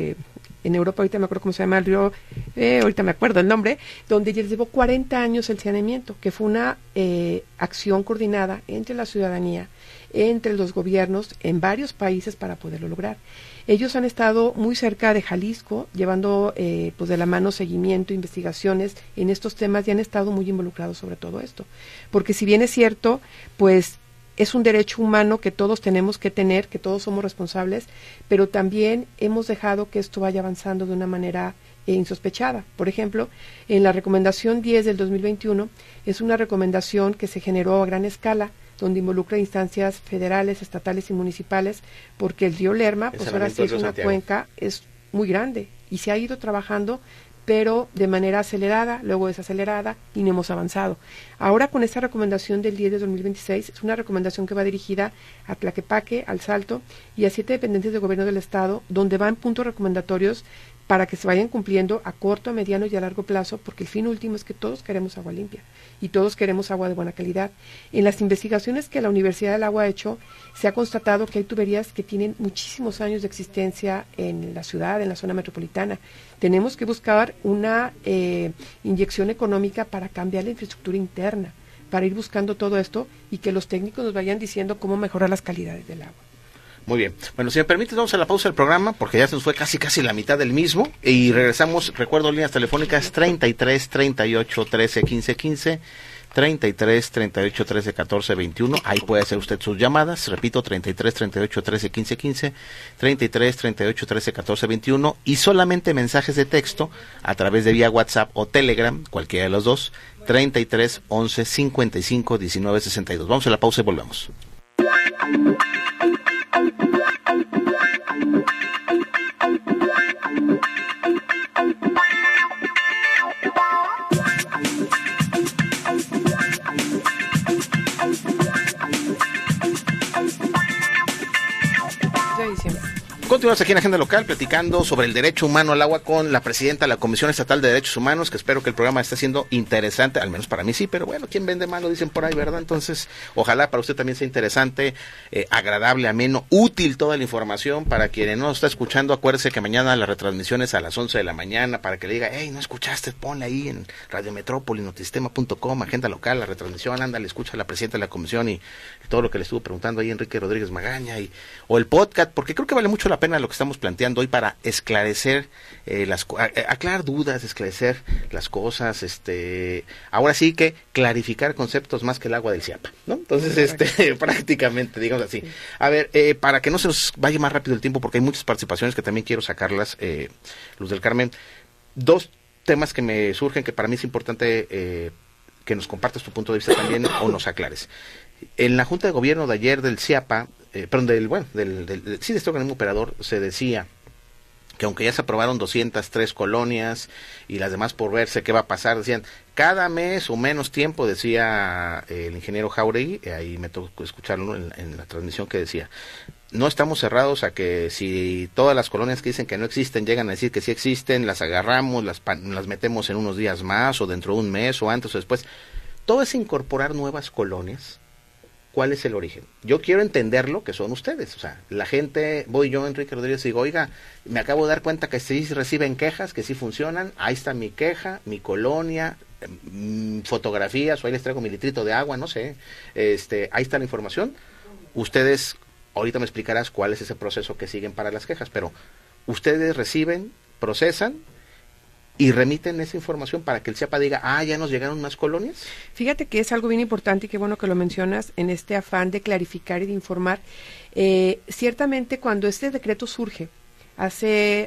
[SPEAKER 5] en Europa, ahorita me acuerdo cómo se llama el río, ahorita me acuerdo el nombre, donde ya llevó 40 años el saneamiento, que fue una acción coordinada entre la ciudadanía, entre los gobiernos en varios países para poderlo lograr. Ellos han estado muy cerca de Jalisco, llevando pues de la mano seguimiento, investigaciones en estos temas y han estado muy involucrados sobre todo esto. Porque si bien es cierto, pues es un derecho humano que todos tenemos que tener, que todos somos responsables, pero también hemos dejado que esto vaya avanzando de una manera insospechada. Por ejemplo, en la recomendación 10 del 2021 es una recomendación que se generó a gran escala, donde involucra instancias federales, estatales y municipales, porque el río Lerma, pues ahora sí es una cuenca, es muy grande y se ha ido trabajando pero de manera acelerada, luego desacelerada, y no hemos avanzado. Ahora con esta recomendación del 10 de 2026, es una recomendación que va dirigida a Tlaquepaque, al Salto y a 7 dependencias del gobierno del estado, donde van puntos recomendatorios para que se vayan cumpliendo a corto, a mediano y a largo plazo, porque el fin último es que todos queremos agua limpia y todos queremos agua de buena calidad. En las investigaciones que la Universidad del Agua ha hecho, se ha constatado que hay tuberías que tienen muchísimos años de existencia en la ciudad, en la zona metropolitana. Tenemos que buscar una inyección económica para cambiar la infraestructura interna, para ir buscando todo esto y que los técnicos nos vayan diciendo cómo mejorar las calidades del agua.
[SPEAKER 4] Muy bien. Bueno, si me permite, vamos a la pausa del programa, porque ya se nos fue casi la mitad del mismo, y regresamos. Recuerdo, líneas telefónicas 33 38 13 15 15, 33 38 13 14 21. Ahí puede hacer usted sus llamadas. Repito, 33 38 13 15 15, 33 38 13 14 21, y solamente mensajes de texto a través de vía WhatsApp o Telegram, cualquiera de los dos, 33 11 55 19 62. Vamos a la pausa y volvemos. Continuamos aquí en Agenda Local platicando sobre el derecho humano al agua con la presidenta de la Comisión Estatal de Derechos Humanos, que espero que el programa esté siendo interesante, al menos para mí sí, pero bueno, ¿quién vende malo? Dicen por ahí, ¿verdad? Entonces, ojalá para usted también sea interesante, agradable, ameno, útil toda la información. Para quien no está escuchando, acuérdese que mañana la retransmisión es a las 11 de la mañana, para que le diga, hey, no escuchaste, ponle ahí en Radio Metrópoli, notisistema.com, Agenda Local, la retransmisión, ándale, escucha a la presidenta de la Comisión y todo lo que le estuvo preguntando ahí Enrique Rodríguez Magaña, o el podcast, porque creo que vale mucho la pena lo que estamos planteando hoy para esclarecer aclarar dudas, esclarecer las cosas, ahora sí que clarificar conceptos más que el agua del Ciapa, ¿no? Entonces, prácticamente, digamos así. A ver, para que no se nos vaya más rápido el tiempo, porque hay muchas participaciones que también quiero sacarlas, Luz del Carmen, dos temas que me surgen que para mí es importante que nos compartas tu punto de vista también o nos aclares. En la Junta de Gobierno de ayer del Ciapa, del este organismo operador, se decía que aunque ya se aprobaron 203 colonias y las demás por verse qué va a pasar, decían, cada mes o menos tiempo, decía el ingeniero Jauregui, ahí me tocó escucharlo en la transmisión, que decía, no estamos cerrados a que si todas las colonias que dicen que no existen llegan a decir que sí existen, las agarramos, las metemos en unos días más o dentro de un mes o antes o después. Todo es incorporar nuevas colonias. ¿Cuál es el origen? Yo quiero entender lo que son ustedes, o sea, la gente, voy yo, Enrique Rodríguez, y digo, oiga, me acabo de dar cuenta que sí reciben quejas, que sí funcionan, ahí está mi queja, mi colonia, fotografías, o ahí les traigo mi litrito de agua, no sé, ahí está la información. Ustedes, ahorita me explicarás cuál es ese proceso que siguen para las quejas, pero ustedes reciben, procesan, y remiten esa información para que el CIAPA diga, ya nos llegaron más colonias.
[SPEAKER 5] Fíjate que es algo bien importante y qué bueno que lo mencionas en este afán de clarificar y de informar. Ciertamente cuando este decreto surge, hace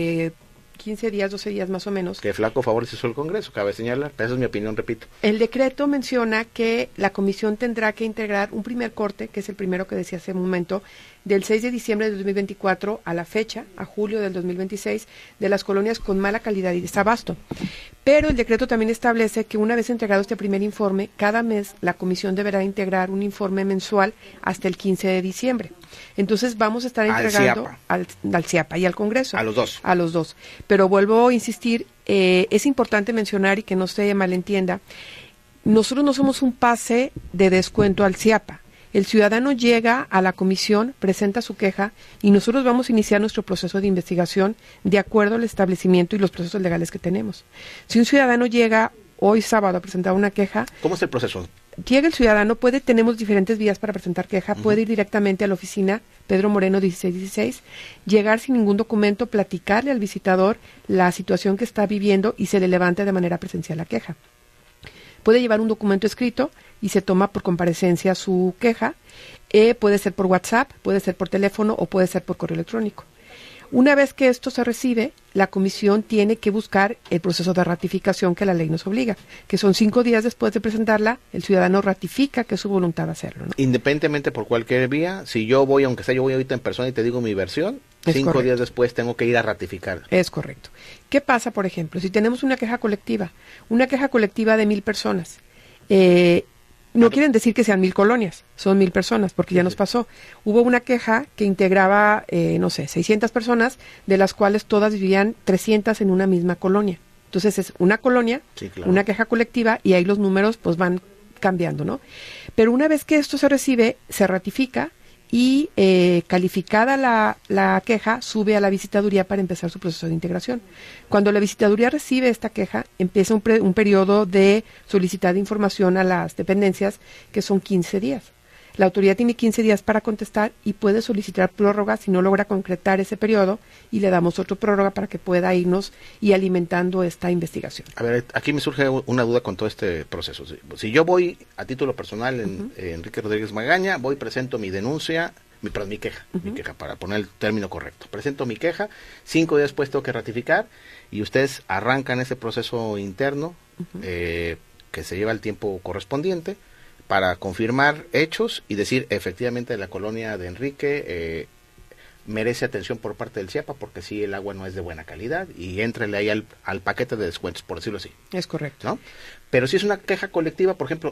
[SPEAKER 5] 15 días, 12 días más o menos.
[SPEAKER 4] Que flaco favor se hizo el Congreso, cabe señalar, pero esa es mi opinión, repito.
[SPEAKER 5] El decreto menciona que la comisión tendrá que integrar un primer corte, que es el primero que decía hace un momento, del 6 de diciembre de 2024 a la fecha, a julio del 2026, de las colonias con mala calidad y desabasto. Pero el decreto también establece que una vez entregado este primer informe, cada mes la comisión deberá integrar un informe mensual hasta el 15 de diciembre. Entonces vamos a estar entregando al CIAPA y al Congreso.
[SPEAKER 4] A los dos.
[SPEAKER 5] A los dos. Pero vuelvo a insistir, es importante mencionar y que no se malentienda, nosotros no somos un pase de descuento al CIAPA. El ciudadano llega a la comisión, presenta su queja y nosotros vamos a iniciar nuestro proceso de investigación de acuerdo al establecimiento y los procesos legales que tenemos. Si un ciudadano llega hoy sábado a presentar una queja...
[SPEAKER 4] ¿Cómo es el proceso?
[SPEAKER 5] Llega el ciudadano, tenemos diferentes vías para presentar queja, puede ir directamente a la oficina Pedro Moreno 1616, llegar sin ningún documento, platicarle al visitador la situación que está viviendo y se le levanta de manera presencial la queja. Puede llevar un documento escrito y se toma por comparecencia su queja, puede ser por WhatsApp, puede ser por teléfono o puede ser por correo electrónico. Una vez que esto se recibe, la comisión tiene que buscar el proceso de ratificación que la ley nos obliga, que son 5 días después de presentarla, el ciudadano ratifica que es su voluntad hacerlo, ¿no?
[SPEAKER 4] Independientemente por cualquier vía, si yo voy, aunque sea yo voy ahorita en persona y te digo mi versión, 5 días después tengo que ir a ratificar.
[SPEAKER 5] Es correcto. ¿Qué pasa, por ejemplo, si tenemos una queja colectiva de 1,000 personas? No quieren decir que sean 1,000 colonias, son 1,000 personas, porque ya nos pasó. Hubo una queja que integraba, 600 personas, de las cuales todas vivían 300 en una misma colonia. Entonces es una colonia, sí, claro, una queja colectiva, y ahí los números pues van cambiando, ¿no? Pero una vez que esto se recibe, se ratifica, y calificada la queja, sube a la visitaduría para empezar su proceso de integración. Cuando la visitaduría recibe esta queja, empieza un periodo de solicitar información a las dependencias, que son 15 días. La autoridad tiene 15 días para contestar y puede solicitar prórroga si no logra concretar ese periodo, y le damos otro prórroga para que pueda irnos y alimentando esta investigación.
[SPEAKER 4] A ver, aquí me surge una duda con todo este proceso. Si yo voy a título personal en Enrique Rodríguez Magaña, voy, presento mi denuncia, mi queja, mi queja, para poner el término correcto. Presento mi queja, 5 días después tengo que ratificar, y ustedes arrancan ese proceso interno que se lleva el tiempo correspondiente para confirmar hechos y decir efectivamente la colonia de Enrique merece atención por parte del CIAPA, porque sí, el agua no es de buena calidad, y éntrele ahí al paquete de descuentos, por decirlo así.
[SPEAKER 5] Es correcto,
[SPEAKER 4] ¿no? Pero si es una queja colectiva, por ejemplo,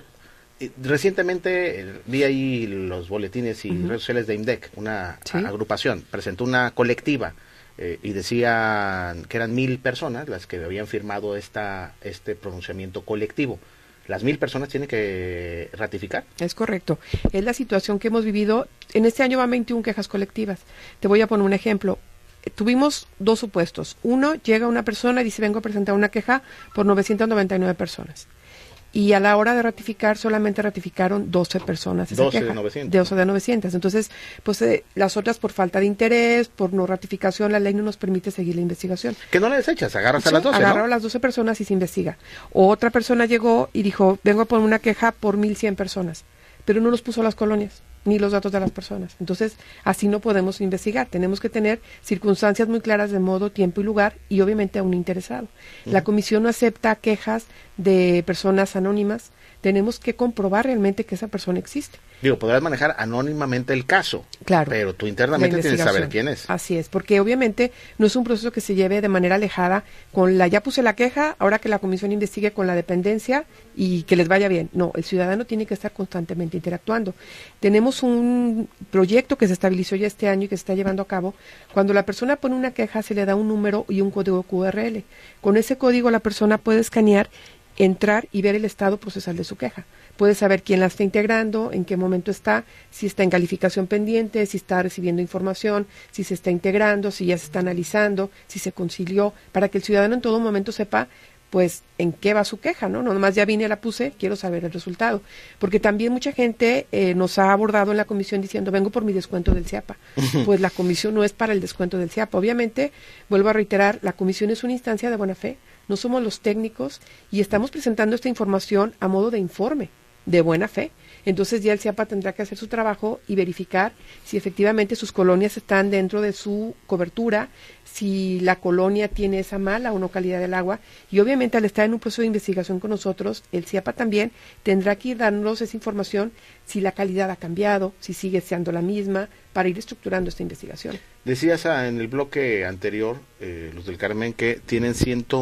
[SPEAKER 4] recientemente vi ahí los boletines y redes sociales de IMDEC, una agrupación, presentó una colectiva y decían que eran 1,000 personas las que habían firmado este pronunciamiento colectivo. ¿Las 1,000 personas tienen que ratificar?
[SPEAKER 5] Es correcto. Es la situación que hemos vivido. En este año van 21 quejas colectivas. Te voy a poner un ejemplo. Tuvimos 2 supuestos. Uno, llega una persona y dice, vengo a presentar una queja por 999 personas. Y a la hora de ratificar, solamente ratificaron 12 personas esa
[SPEAKER 4] 12
[SPEAKER 5] queja.
[SPEAKER 4] de 900.
[SPEAKER 5] 12 de 900. Entonces, pues las otras por falta de interés, por no ratificación, la ley no nos permite seguir la investigación.
[SPEAKER 4] Que no la desechas, agarras a las 12,
[SPEAKER 5] agarraron
[SPEAKER 4] ¿no?
[SPEAKER 5] las 12 personas y se investiga. Otra persona llegó y dijo, vengo a poner una queja por 1,100 personas, pero no nos puso las colonias ni los datos de las personas. Entonces, así no podemos investigar. Tenemos que tener circunstancias muy claras de modo, tiempo y lugar, y obviamente a un interesado. La comisión no acepta quejas de personas anónimas. Tenemos que comprobar realmente que esa persona existe.
[SPEAKER 4] Digo, podrás manejar anónimamente el caso,
[SPEAKER 5] claro,
[SPEAKER 4] pero tú internamente tienes que saber quién es.
[SPEAKER 5] Así es, porque obviamente no es un proceso que se lleve de manera alejada con ya puse la queja, ahora que la comisión investigue con la dependencia y que les vaya bien. No, el ciudadano tiene que estar constantemente interactuando. Tenemos un proyecto que se estabilizó ya este año y que se está llevando a cabo. Cuando la persona pone una queja, se le da un número y un código QRL. Con ese código la persona puede escanear, entrar y ver el estado procesal de su queja. Puede saber quién la está integrando, en qué momento está, si está en calificación pendiente, si está recibiendo información, si se está integrando, si ya se está analizando, si se concilió, para que el ciudadano en todo momento sepa pues en qué va su queja, ¿no? No nomás ya vine, la puse, quiero saber el resultado. Porque también mucha gente nos ha abordado en la comisión diciendo, vengo por mi descuento del CIAPA. Pues la comisión no es para el descuento del CIAPA. Obviamente, vuelvo a reiterar, la comisión es una instancia de buena fe, no somos los técnicos y estamos presentando esta información a modo de informe, de buena fe. Entonces ya el CIAPA tendrá que hacer su trabajo y verificar si efectivamente sus colonias están dentro de su cobertura, si la colonia tiene esa mala o no calidad del agua, y obviamente al estar en un proceso de investigación con nosotros, el CIAPA también tendrá que ir dándonos esa información, si la calidad ha cambiado, si sigue siendo la misma, para ir estructurando esta investigación.
[SPEAKER 4] Decías en el bloque anterior, Luz del Carmen, que tienen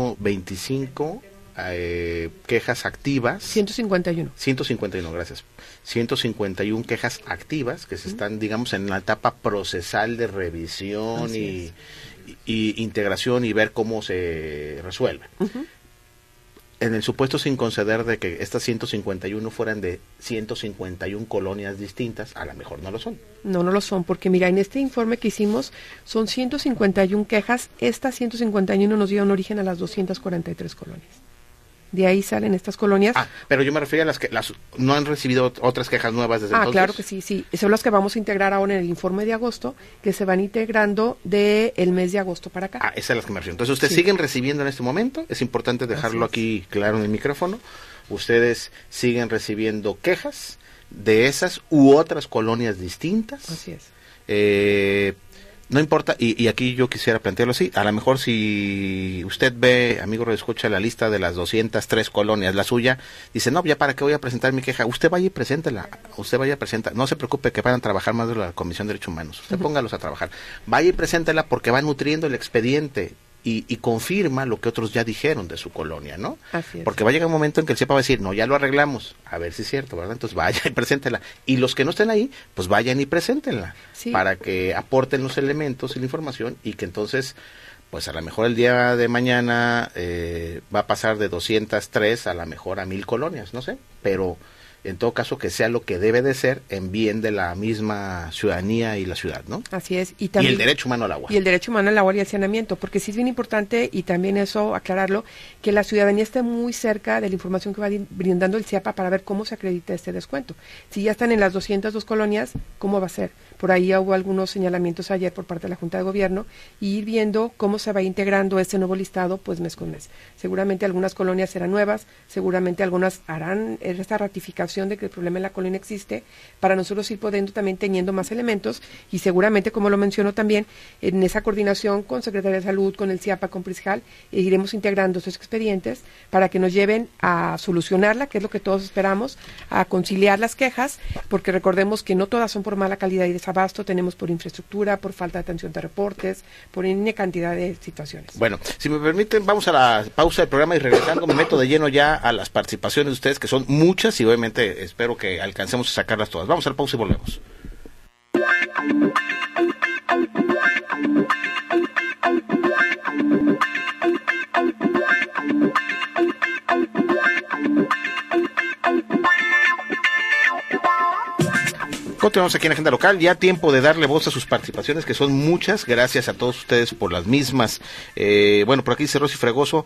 [SPEAKER 4] 125 quejas activas.
[SPEAKER 5] 151.
[SPEAKER 4] 151, gracias. 151 quejas activas que se están, digamos, en la etapa procesal de revisión y integración y ver cómo se resuelve. En el supuesto sin conceder de que estas 151 fueran de 151 colonias distintas, a lo mejor no lo son.
[SPEAKER 5] No lo son, porque mira, en este informe que hicimos son 151 quejas, estas 151 nos dieron origen a las 243 colonias. De ahí salen estas colonias.
[SPEAKER 4] Pero yo me refiero a las que no han recibido otras quejas nuevas desde entonces.
[SPEAKER 5] Claro que sí. Son las que vamos a integrar ahora en el informe de agosto, que se van integrando del mes de agosto para acá.
[SPEAKER 4] Esas son las que me refiero. Entonces, ¿ustedes siguen recibiendo en este momento? Es importante dejarlo aquí claro en el micrófono. Ustedes siguen recibiendo quejas de esas u otras colonias distintas.
[SPEAKER 5] Así es.
[SPEAKER 4] No importa, y aquí yo quisiera plantearlo así, a lo mejor si usted ve, amigo, escucha la lista de las 203 colonias, la suya, dice, no, ya para qué voy a presentar mi queja, usted vaya y preséntela, no se preocupe que van a trabajar más de la Comisión de Derechos Humanos, usted póngalos a trabajar, vaya y preséntela porque va nutriendo el expediente, y confirma lo que otros ya dijeron de su colonia, ¿no?
[SPEAKER 5] Así es.
[SPEAKER 4] Porque va a llegar un momento en que el CIEPA va a decir, no, ya lo arreglamos, a ver si es cierto, ¿verdad? Entonces vaya y preséntela. Y los que no estén ahí, pues vayan y preséntenla,
[SPEAKER 5] Sí.
[SPEAKER 4] para que aporten los elementos y la información, y que entonces, pues a lo mejor el día de mañana va a pasar de 203 a lo mejor a 1000 colonias, no sé, pero en todo caso que sea lo que debe de ser en bien de la misma ciudadanía y la ciudad, ¿no?
[SPEAKER 5] Así es.
[SPEAKER 4] Y el derecho humano al agua.
[SPEAKER 5] Y el derecho humano al agua y al saneamiento, porque sí es bien importante, y también eso aclararlo, que la ciudadanía esté muy cerca de la información que va brindando el CIEPA para ver cómo se acredita este descuento. Si ya están en las 202 colonias, ¿cómo va a ser? Por ahí hubo algunos señalamientos ayer por parte de la Junta de Gobierno, y ir viendo cómo se va integrando este nuevo listado, pues mes con mes. Seguramente algunas colonias serán nuevas, seguramente algunas harán esta ratificación de que el problema en la colonia existe, para nosotros ir pudiendo también teniendo más elementos, y seguramente, como lo menciono también, en esa coordinación con Secretaría de Salud, con el CIAPA, con Prisjal, iremos integrando esos expedientes para que nos lleven a solucionarla, que es lo que todos esperamos, a conciliar las quejas, porque recordemos que no todas son por mala calidad y desabasto, tenemos por infraestructura, por falta de atención de reportes, por una cantidad de situaciones.
[SPEAKER 4] Bueno, si me permiten, vamos a la pausa del programa, y regresando me meto de lleno ya a las participaciones de ustedes, que son muchas, y obviamente espero que alcancemos a sacarlas todas. Vamos a la pausa y volvemos. Continuamos aquí en Agenda Local, ya tiempo de darle voz a sus participaciones, que son muchas. Gracias a todos ustedes por las mismas. Bueno, por aquí dice Rosy Fregoso,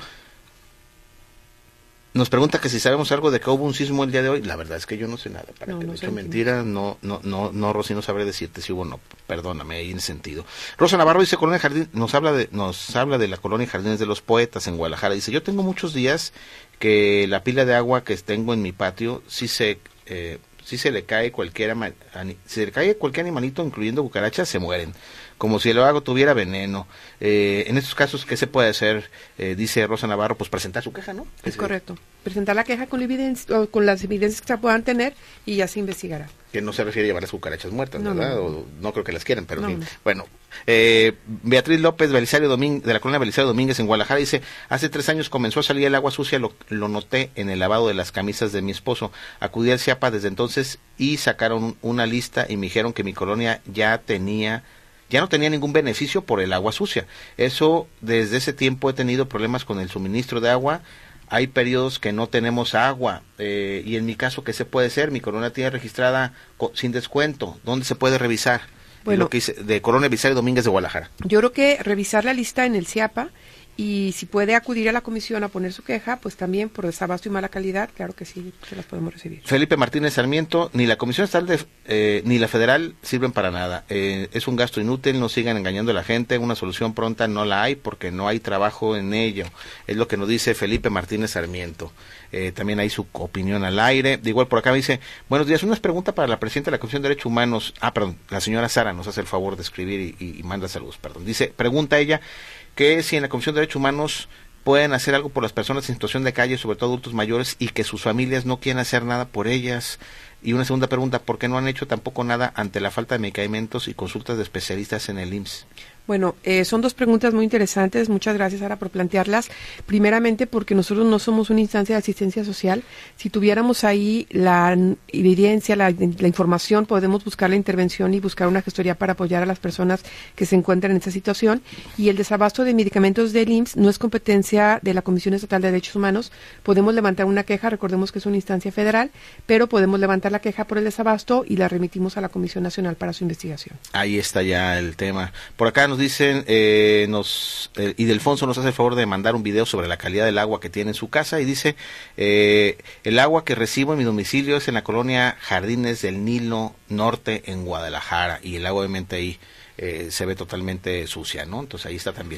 [SPEAKER 4] nos pregunta que si sabemos algo de que hubo un sismo el día de hoy. La verdad es que yo no sé nada, para que no eche mentira, no, Rosy, no sabré decirte si hubo o no, perdóname, ahí en sentido. Rosa Navarro dice, Colonia Jardín, nos habla de la colonia Jardines de los Poetas en Guadalajara. Dice, yo tengo muchos días que la pila de agua que tengo en mi patio, si se le cae cualquier animalito, incluyendo cucarachas, se mueren, como si el agua tuviera veneno. En estos casos, ¿qué se puede hacer? Dice Rosa Navarro, pues presentar su queja, ¿no?
[SPEAKER 5] Es correcto. Presentar la queja con las evidencias que se puedan tener, y ya se investigará.
[SPEAKER 4] Que no se refiere a llevar las cucarachas muertas,
[SPEAKER 5] no,
[SPEAKER 4] ¿verdad?
[SPEAKER 5] No.
[SPEAKER 4] O no creo que las quieran, pero
[SPEAKER 5] no,
[SPEAKER 4] en fin.
[SPEAKER 5] No.
[SPEAKER 4] Bueno, Beatriz López Belisario Domínguez, de la colonia Belisario Domínguez en Guadalajara, dice, hace 3 años comenzó a salir el agua sucia, lo noté en el lavado de las camisas de mi esposo. Acudí al CIAPA desde entonces y sacaron una lista y me dijeron que mi colonia ya no tenía ningún beneficio por el agua sucia. Eso, desde ese tiempo he tenido problemas con el suministro de agua. Hay periodos que no tenemos agua, y en mi caso, ¿qué se puede hacer? Mi colonia tiene registrada sin descuento. ¿Dónde se puede revisar?
[SPEAKER 5] Bueno,
[SPEAKER 4] lo que hice, de Colonia Belisario Domínguez de Guadalajara.
[SPEAKER 5] Yo creo que revisar la lista en el CIAPA, y si puede acudir a la comisión a poner su queja, pues también por desabasto y mala calidad, claro que sí, se las podemos recibir.
[SPEAKER 4] Felipe Martínez Sarmiento, ni la Comisión Estatal ni la Federal sirven para nada. Es un gasto inútil, no sigan engañando a la gente, una solución pronta no la hay porque no hay trabajo en ello. Es lo que nos dice Felipe Martínez Sarmiento. También hay su opinión al aire. De igual por acá me dice, buenos días, una pregunta para la presidenta de la Comisión de Derechos Humanos. La señora Sara nos hace el favor de escribir y manda saludos, Dice, pregunta ella, que si en la Comisión de Derechos Humanos pueden hacer algo por las personas en situación de calle, sobre todo adultos mayores, y que sus familias no quieren hacer nada por ellas. Y una segunda pregunta, ¿por qué no han hecho tampoco nada ante la falta de medicamentos y consultas de especialistas en el IMSS?
[SPEAKER 5] Bueno, son 2 preguntas muy interesantes. Muchas gracias, Sara, por plantearlas. Primeramente, porque nosotros no somos una instancia de asistencia social. Si tuviéramos ahí la evidencia, la información, podemos buscar la intervención y buscar una gestoría para apoyar a las personas que se encuentran en esta situación. Y el desabasto de medicamentos del IMSS no es competencia de la Comisión Estatal de Derechos Humanos. Podemos levantar una queja, recordemos que es una instancia federal, pero podemos levantar la queja por el desabasto y la remitimos a la Comisión Nacional para su investigación.
[SPEAKER 4] Ahí está ya el tema. Por acá nos dicen, Idelfonso nos hace el favor de mandar un video sobre la calidad del agua que tiene en su casa, y dice, el agua que recibo en mi domicilio es en la colonia Jardines del Nilo Norte en Guadalajara, y el agua obviamente ahí se ve totalmente sucia, ¿no? Entonces ahí está también.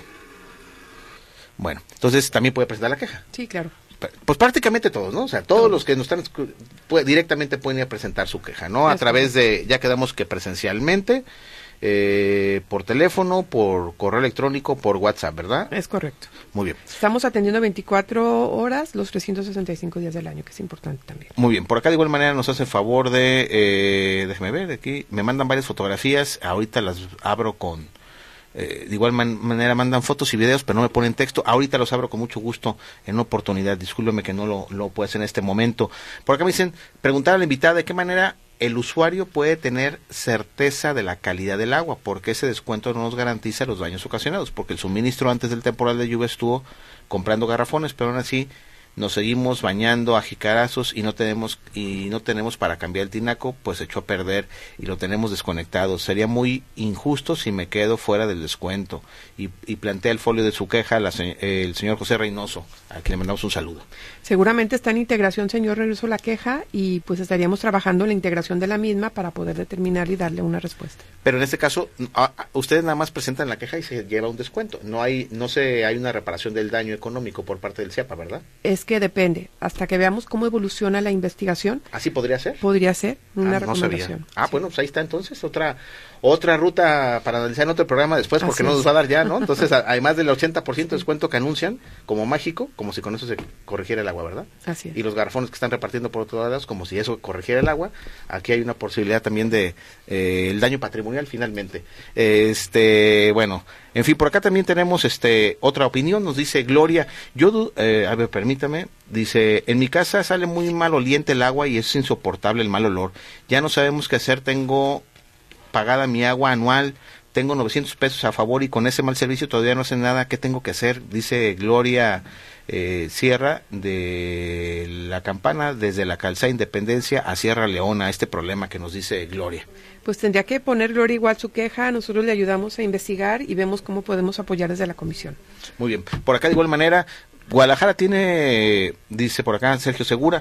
[SPEAKER 4] Bueno, entonces también puede presentar la queja.
[SPEAKER 5] Sí, claro.
[SPEAKER 4] Pues prácticamente todos, ¿no? O sea, todos los que nos están directamente pueden ir a presentar su queja, ¿no? A través de, ya quedamos que presencialmente, por teléfono, por correo electrónico, por WhatsApp, ¿verdad?
[SPEAKER 5] Es correcto.
[SPEAKER 4] Muy bien.
[SPEAKER 5] Estamos atendiendo 24 horas los 365 días del año, que es importante también.
[SPEAKER 4] Muy bien, por acá de igual manera nos hace favor de, déjeme ver, aquí me mandan varias fotografías, ahorita las abro con, de igual manera mandan fotos y videos, pero no me ponen texto, ahorita los abro con mucho gusto en una oportunidad, discúlpeme que no lo puedo hacer en este momento. Por acá me dicen, preguntar a la invitada de qué manera el usuario puede tener certeza de la calidad del agua, porque ese descuento no nos garantiza los daños ocasionados, porque el suministro antes del temporal de lluvia estuvo comprando garrafones, pero aún así nos seguimos bañando a jicarazos y no tenemos para cambiar el tinaco, pues echó a perder y lo tenemos desconectado. Sería muy injusto si me quedo fuera del descuento. Y plantea el folio de su queja el señor José Reynoso, a quien le mandamos un saludo.
[SPEAKER 5] Seguramente está en integración, señor Reynoso, la queja, y pues estaríamos trabajando en la integración de la misma para poder determinar y darle una respuesta.
[SPEAKER 4] Pero en este caso, ustedes nada más presentan la queja y se lleva un descuento. Hay una reparación del daño económico por parte del CIAPA, ¿verdad?
[SPEAKER 5] Es que depende, hasta que veamos cómo evoluciona la investigación.
[SPEAKER 4] ¿Así podría ser?
[SPEAKER 5] Podría ser una recomendación.
[SPEAKER 4] No sabía. Bueno, pues ahí está entonces otra ruta para analizar en otro programa después, porque no nos va a dar ya, ¿no? Entonces, además del 80% de descuento que anuncian como mágico, como si con eso se corrigiera el agua, ¿verdad?
[SPEAKER 5] Así es.
[SPEAKER 4] Y los garrafones que están repartiendo por otros lados, como si eso corrigiera el agua, aquí hay una posibilidad también de el daño patrimonial finalmente. Bueno, en fin, por acá también tenemos otra opinión, nos dice Gloria, a ver, permítame, dice, en mi casa sale muy mal oliente el agua y es insoportable el mal olor, ya no sabemos qué hacer, tengo pagada mi agua anual, tengo 900 pesos a favor y con ese mal servicio todavía no sé nada, ¿qué tengo que hacer? Dice Gloria Sierra de La Campana, desde la Calzada Independencia a Sierra Leona, este problema que nos dice Gloria.
[SPEAKER 5] Pues tendría que poner Gloria igual su queja, nosotros le ayudamos a investigar y vemos cómo podemos apoyar desde la comisión. Muy
[SPEAKER 4] bien, por acá de igual manera, Guadalajara tiene, dice por acá Sergio Segura,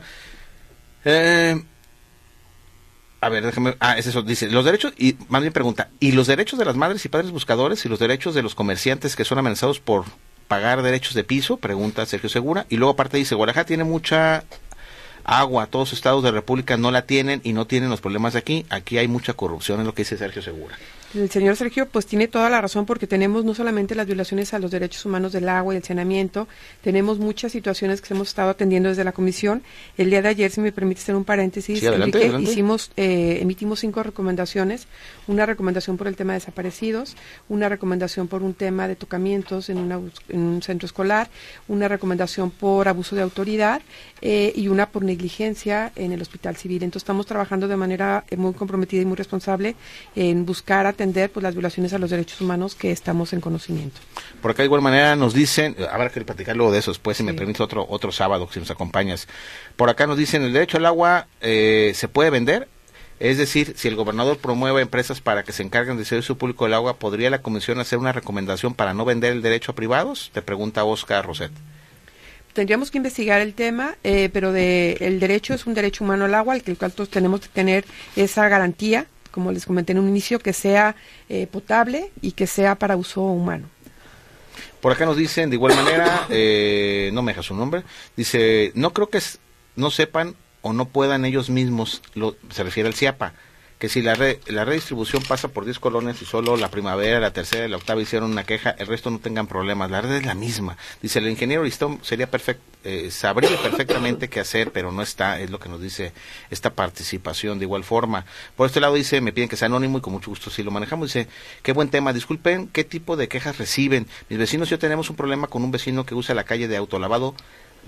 [SPEAKER 4] a ver, déjame, es eso, dice, los derechos, y más bien pregunta, ¿y los derechos de las madres y padres buscadores y los derechos de los comerciantes que son amenazados por pagar derechos de piso? Pregunta Sergio Segura, y luego aparte dice, Guadalajara tiene mucha agua, todos los estados de la República no la tienen y no tienen los problemas de aquí hay mucha corrupción, es lo que dice Sergio Segura.
[SPEAKER 5] El señor Sergio pues tiene toda la razón, porque tenemos no solamente las violaciones a los derechos humanos del agua y el saneamiento, tenemos muchas situaciones que hemos estado atendiendo desde la comisión. El día de ayer, si me permite hacer un paréntesis,
[SPEAKER 4] sí, adelante,
[SPEAKER 5] Enrique, emitimos 5 recomendaciones, una recomendación por el tema de desaparecidos, una recomendación por un tema de tocamientos en un centro escolar, una recomendación por abuso de autoridad y una por negligencia en el hospital civil. Entonces estamos trabajando de manera muy comprometida y muy responsable en buscar atender pues las violaciones a los derechos humanos que estamos en conocimiento.
[SPEAKER 4] Por acá de igual manera nos dicen, habrá que platicar luego de eso después, si me permite otro sábado, si nos acompañas. Por acá nos dicen, el derecho al agua se puede vender, es decir, si el gobernador promueve empresas para que se encarguen del servicio público del agua, ¿podría la comisión hacer una recomendación para no vender el derecho a privados? Te pregunta Oscar Roset.
[SPEAKER 5] Tendríamos que investigar el tema, pero el derecho es un derecho humano al agua, al cual todos tenemos que tener esa garantía, como les comenté en un inicio, que sea potable y que sea para uso humano.
[SPEAKER 4] Por acá nos dicen, de igual manera, no me deja su nombre, dice, no creo que no sepan o no puedan ellos mismos, se refiere al CIAPA, que si la redistribución pasa por 10 colonias y solo la primavera, la tercera y la octava hicieron una queja, el resto no tengan problemas, la red es la misma. Dice, el ingeniero Listón sabría perfectamente qué hacer, pero no está, es lo que nos dice esta participación. De igual forma, por este lado dice, me piden que sea anónimo y con mucho gusto si lo manejamos. Dice, qué buen tema, disculpen, ¿qué tipo de quejas reciben? Mis vecinos y yo tenemos un problema con un vecino que usa la calle de autolavado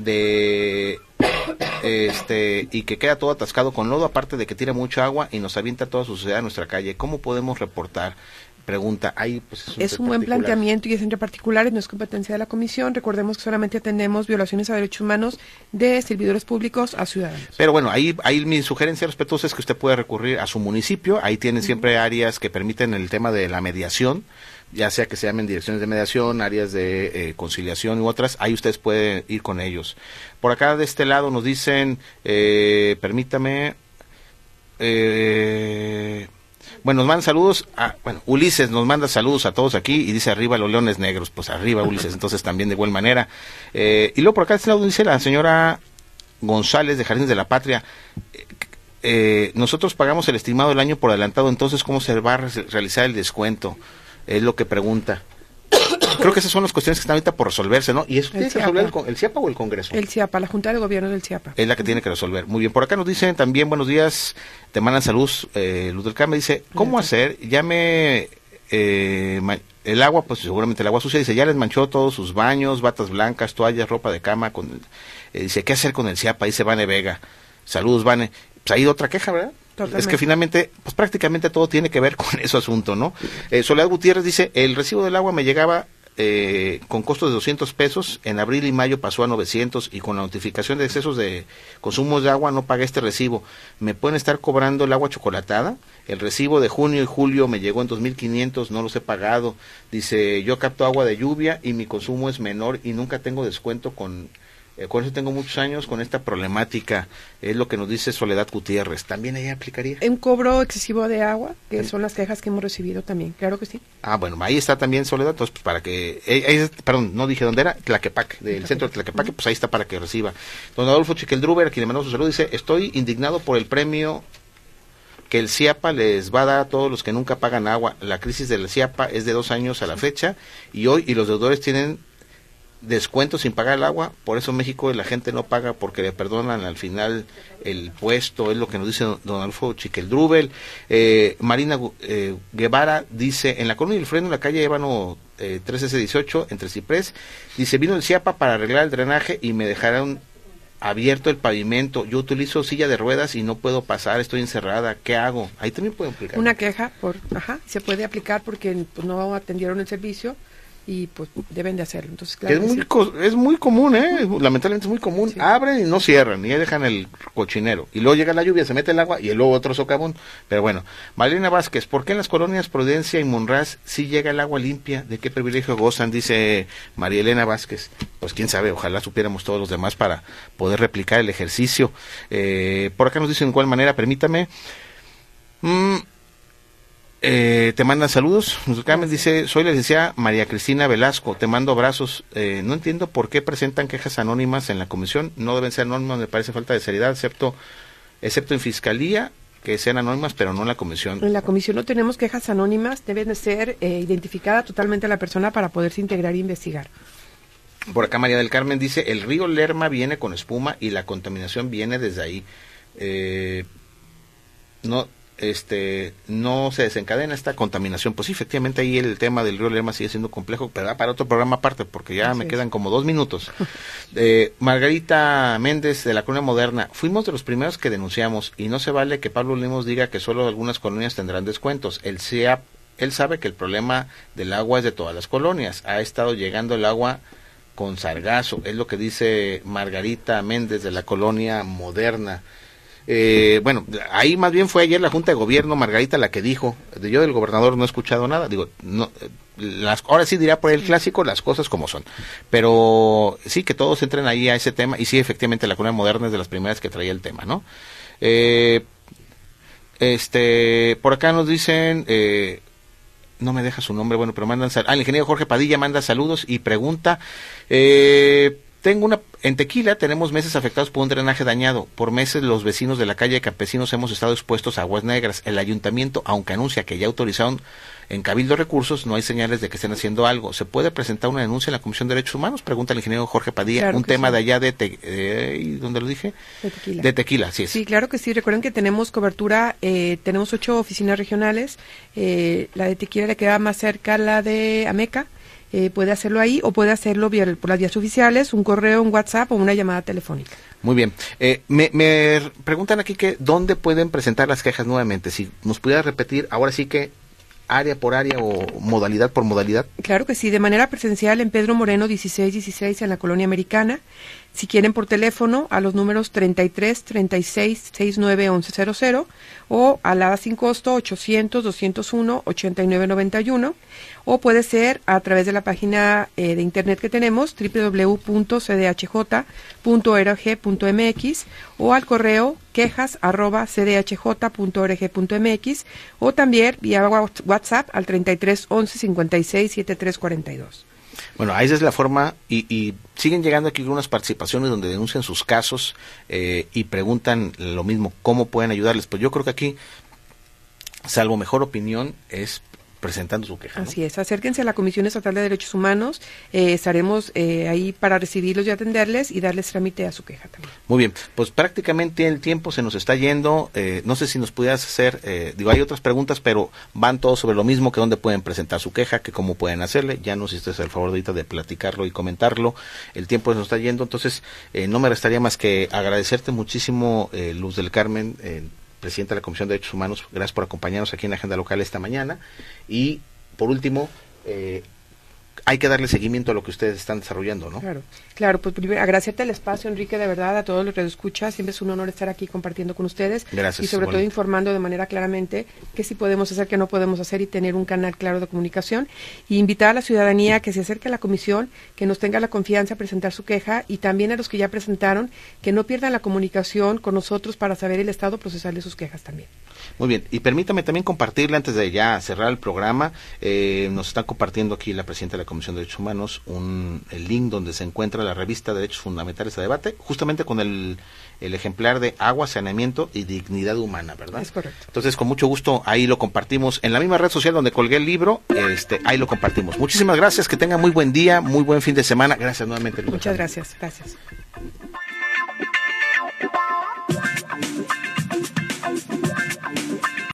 [SPEAKER 4] y que queda todo atascado con lodo, aparte de que tira mucha agua y nos avienta toda su suciedad a nuestra calle. ¿Cómo podemos reportar? Pregunta. Ahí pues
[SPEAKER 5] es un buen planteamiento y es entre particulares, no es competencia de la comisión. Recordemos que solamente atendemos violaciones a derechos humanos de servidores públicos a ciudadanos.
[SPEAKER 4] Pero bueno, ahí mi sugerencia respetuosa es que usted puede recurrir a su municipio. Ahí tienen siempre áreas que permiten el tema de la mediación, ya sea que se llamen direcciones de mediación, áreas de conciliación u otras, ahí ustedes pueden ir con ellos. Por acá de este lado nos dicen, permítame, bueno, nos mandan saludos, Ulises nos manda saludos a todos aquí y dice arriba los leones negros, pues arriba Ulises, entonces también de igual manera. Y luego por acá de este lado dice la señora González de Jardines de la Patria, nosotros pagamos el estimado del año por adelantado, entonces ¿cómo se va a realizar el descuento? Es lo que pregunta. Creo que esas son las cuestiones que están ahorita por resolverse, ¿no? ¿Y eso tiene que resolver el CIAPA o el Congreso?
[SPEAKER 5] El CIAPA, la Junta de Gobierno del CIAPA.
[SPEAKER 4] Es la que tiene que resolver. Muy bien, por acá nos dicen también, buenos días, te mandan salud, Luz del Carmen dice, ¿cómo hacer? Ya el agua, pues seguramente el agua sucia, dice, ya les manchó todos sus baños, batas blancas, toallas, ropa de cama, dice, ¿qué hacer con el CIAPA? Dice Vane Vega. Saludos, Vane. Pues ahí otra queja, ¿verdad? Totalmente. Es que finalmente, pues prácticamente todo tiene que ver con ese asunto, ¿no? Soledad Gutiérrez dice, el recibo del agua me llegaba con costos de 200 pesos, en abril y mayo pasó a 900 y con la notificación de excesos de consumos de agua no pagué este recibo. ¿Me pueden estar cobrando el agua chocolatada? El recibo de junio y julio me llegó en 2,500, no los he pagado. Dice, yo capto agua de lluvia y mi consumo es menor y nunca tengo descuento con eso tengo muchos años con esta problemática, es lo que nos dice Soledad Gutiérrez. ¿También ella aplicaría?
[SPEAKER 5] Un cobro excesivo de agua, que son las quejas que hemos recibido también, claro que sí.
[SPEAKER 4] Bueno, ahí está también Soledad, entonces pues, para que, perdón, no dije dónde era, Tlaquepaque, del centro de Tlaquepaque, pues ahí está para que reciba. Don Adolfo Chiqueldruber, a quien le mandamos su salud, dice, estoy indignado por el premio que el CIAPA les va a dar a todos los que nunca pagan agua. La crisis del CIAPA es de 2 años a la fecha y los deudores tienen descuento sin pagar el agua, por eso México la gente no paga porque le perdonan al final el puesto, es lo que nos dice don Adolfo Chiqueldrubel. Marina Guevara dice, en la colonia del Freno, en la calle Ébano 13C18, entre Ciprés, dice, vino el CIAPA para arreglar el drenaje y me dejaron abierto el pavimento, yo utilizo silla de ruedas y no puedo pasar, estoy encerrada, ¿qué hago? Ahí también pueden aplicar.
[SPEAKER 5] Una queja, se puede aplicar porque pues, no atendieron el servicio y pues deben de hacerlo. Entonces, claro,
[SPEAKER 4] es muy común, lamentablemente es muy común. Sí. Abren y no cierran, y ahí dejan el cochinero. Y luego llega la lluvia, se mete el agua y luego otro socavón. Pero bueno, Malena Vázquez, ¿por qué en las colonias Prudencia y Monraz sí llega el agua limpia? ¿De qué privilegio gozan? Dice María Elena Vázquez. Pues quién sabe, ojalá supiéramos todos los demás para poder replicar el ejercicio. Por acá nos dicen de igual manera, permítame. Te mandan saludos. Carmen dice, soy la licenciada María Cristina Velasco, te mando abrazos. No entiendo por qué presentan quejas anónimas en la comisión, no deben ser anónimas, me parece falta de seriedad, excepto en fiscalía, que sean anónimas, pero no en la comisión.
[SPEAKER 5] En la comisión no tenemos quejas anónimas, deben de ser identificada totalmente la persona para poderse integrar e investigar.
[SPEAKER 4] Por acá María del Carmen dice, el río Lerma viene con espuma y la contaminación viene desde ahí. No se desencadena esta contaminación. Pues sí, efectivamente ahí el tema del río Lerma sigue siendo complejo, pero para otro programa aparte, porque ya me quedan como 2 minutos. Margarita Méndez, de la Colonia Moderna, fuimos de los primeros que denunciamos, y no se vale que Pablo Lemos diga que solo algunas colonias tendrán descuentos. Él sabe que el problema del agua es de todas las colonias, ha estado llegando el agua con sargazo, es lo que dice Margarita Méndez, de la Colonia Moderna. Bueno, ahí más bien fue ayer la Junta de Gobierno, Margarita, la que dijo, yo del gobernador no he escuchado nada, digo, no, ahora sí dirá por el clásico las cosas como son, pero sí que todos entren ahí a ese tema, y sí, efectivamente la Colonia Moderna es de las primeras que traía el tema, ¿no? Por acá nos dicen, no me deja su nombre, bueno, pero mandan el ingeniero Jorge Padilla manda saludos y pregunta, en Tequila tenemos meses afectados por un drenaje dañado. Por meses los vecinos de la calle Campesinos hemos estado expuestos a aguas negras. El ayuntamiento, aunque anuncia que ya autorizaron en Cabildo recursos, no hay señales de que estén haciendo algo. ¿Se puede presentar una denuncia en la Comisión de Derechos Humanos? Pregunta el ingeniero Jorge Padilla. Claro, un tema sí. De allá ¿dónde lo dije?
[SPEAKER 5] De Tequila.
[SPEAKER 4] De Tequila, sí es.
[SPEAKER 5] Sí, claro que sí. Recuerden que tenemos cobertura, tenemos 8 oficinas regionales. La de Tequila le queda más cerca la de Ameca. Puede hacerlo ahí o puede hacerlo por las vías oficiales, un correo, un WhatsApp o una llamada telefónica.
[SPEAKER 4] Muy bien. Me preguntan aquí que dónde pueden presentar las quejas nuevamente. Si nos pudiera repetir, ahora sí que área por área o modalidad por modalidad. Claro
[SPEAKER 5] que sí, de manera presencial en Pedro Moreno 1616 en la Colonia Americana. Si quieren por teléfono a los números 33 36 69 1100 o a la sin costo 800 201 8991 o puede ser a través de la página de internet que tenemos www.cdhj.org.mx o al correo quejas@cdhj.org.mx o también vía WhatsApp al 33 11 56 73 42.
[SPEAKER 4] Bueno, ahí es la forma, y siguen llegando aquí unas participaciones donde denuncian sus casos y preguntan lo mismo, ¿cómo pueden ayudarles? Pues yo creo que aquí, salvo mejor opinión, es presentando su queja, ¿no?
[SPEAKER 5] Así es, acérquense a la Comisión Estatal de Derechos Humanos, estaremos ahí para recibirlos y atenderles y darles trámite a su queja también.
[SPEAKER 4] Muy bien, pues prácticamente el tiempo se nos está yendo, no sé si nos pudieras hacer, hay otras preguntas, pero van todos sobre lo mismo, que dónde pueden presentar su queja, que cómo pueden hacerle, ya nos hiciste el favor ahorita de platicarlo y comentarlo, el tiempo se nos está yendo, entonces no me restaría más que agradecerte muchísimo, Luz del Carmen, presidenta de la Comisión de Derechos Humanos, gracias por acompañarnos aquí en la Agenda Local esta mañana. Y, por último, hay que darle seguimiento a lo que ustedes están desarrollando, ¿no?
[SPEAKER 5] Claro, pues primero agradecerte el espacio, Enrique, de verdad, a todos los que escuchas, siempre es un honor estar aquí compartiendo con ustedes.
[SPEAKER 4] Gracias.
[SPEAKER 5] Y sobre todo informando de manera claramente qué sí podemos hacer, qué no podemos hacer y tener un canal claro de comunicación. Y invitar a la ciudadanía que se acerque a la comisión, que nos tenga la confianza a presentar su queja, y también a los que ya presentaron, que no pierdan la comunicación con nosotros para saber el estado procesal de sus quejas también.
[SPEAKER 4] Muy bien, y permítame también compartirle, antes de ya cerrar el programa, nos están compartiendo aquí la presidenta de la Comisión de Derechos Humanos el link donde se encuentra la revista Derechos Fundamentales a Debate, justamente con el ejemplar de Agua, Saneamiento y Dignidad Humana, ¿verdad?
[SPEAKER 5] Es correcto.
[SPEAKER 4] Entonces, con mucho gusto, ahí lo compartimos. En la misma red social donde colgué el libro, ahí lo compartimos. Muchísimas gracias, que tengan muy buen día, muy buen fin de semana. Gracias nuevamente, Luz.
[SPEAKER 5] Muchas gracias.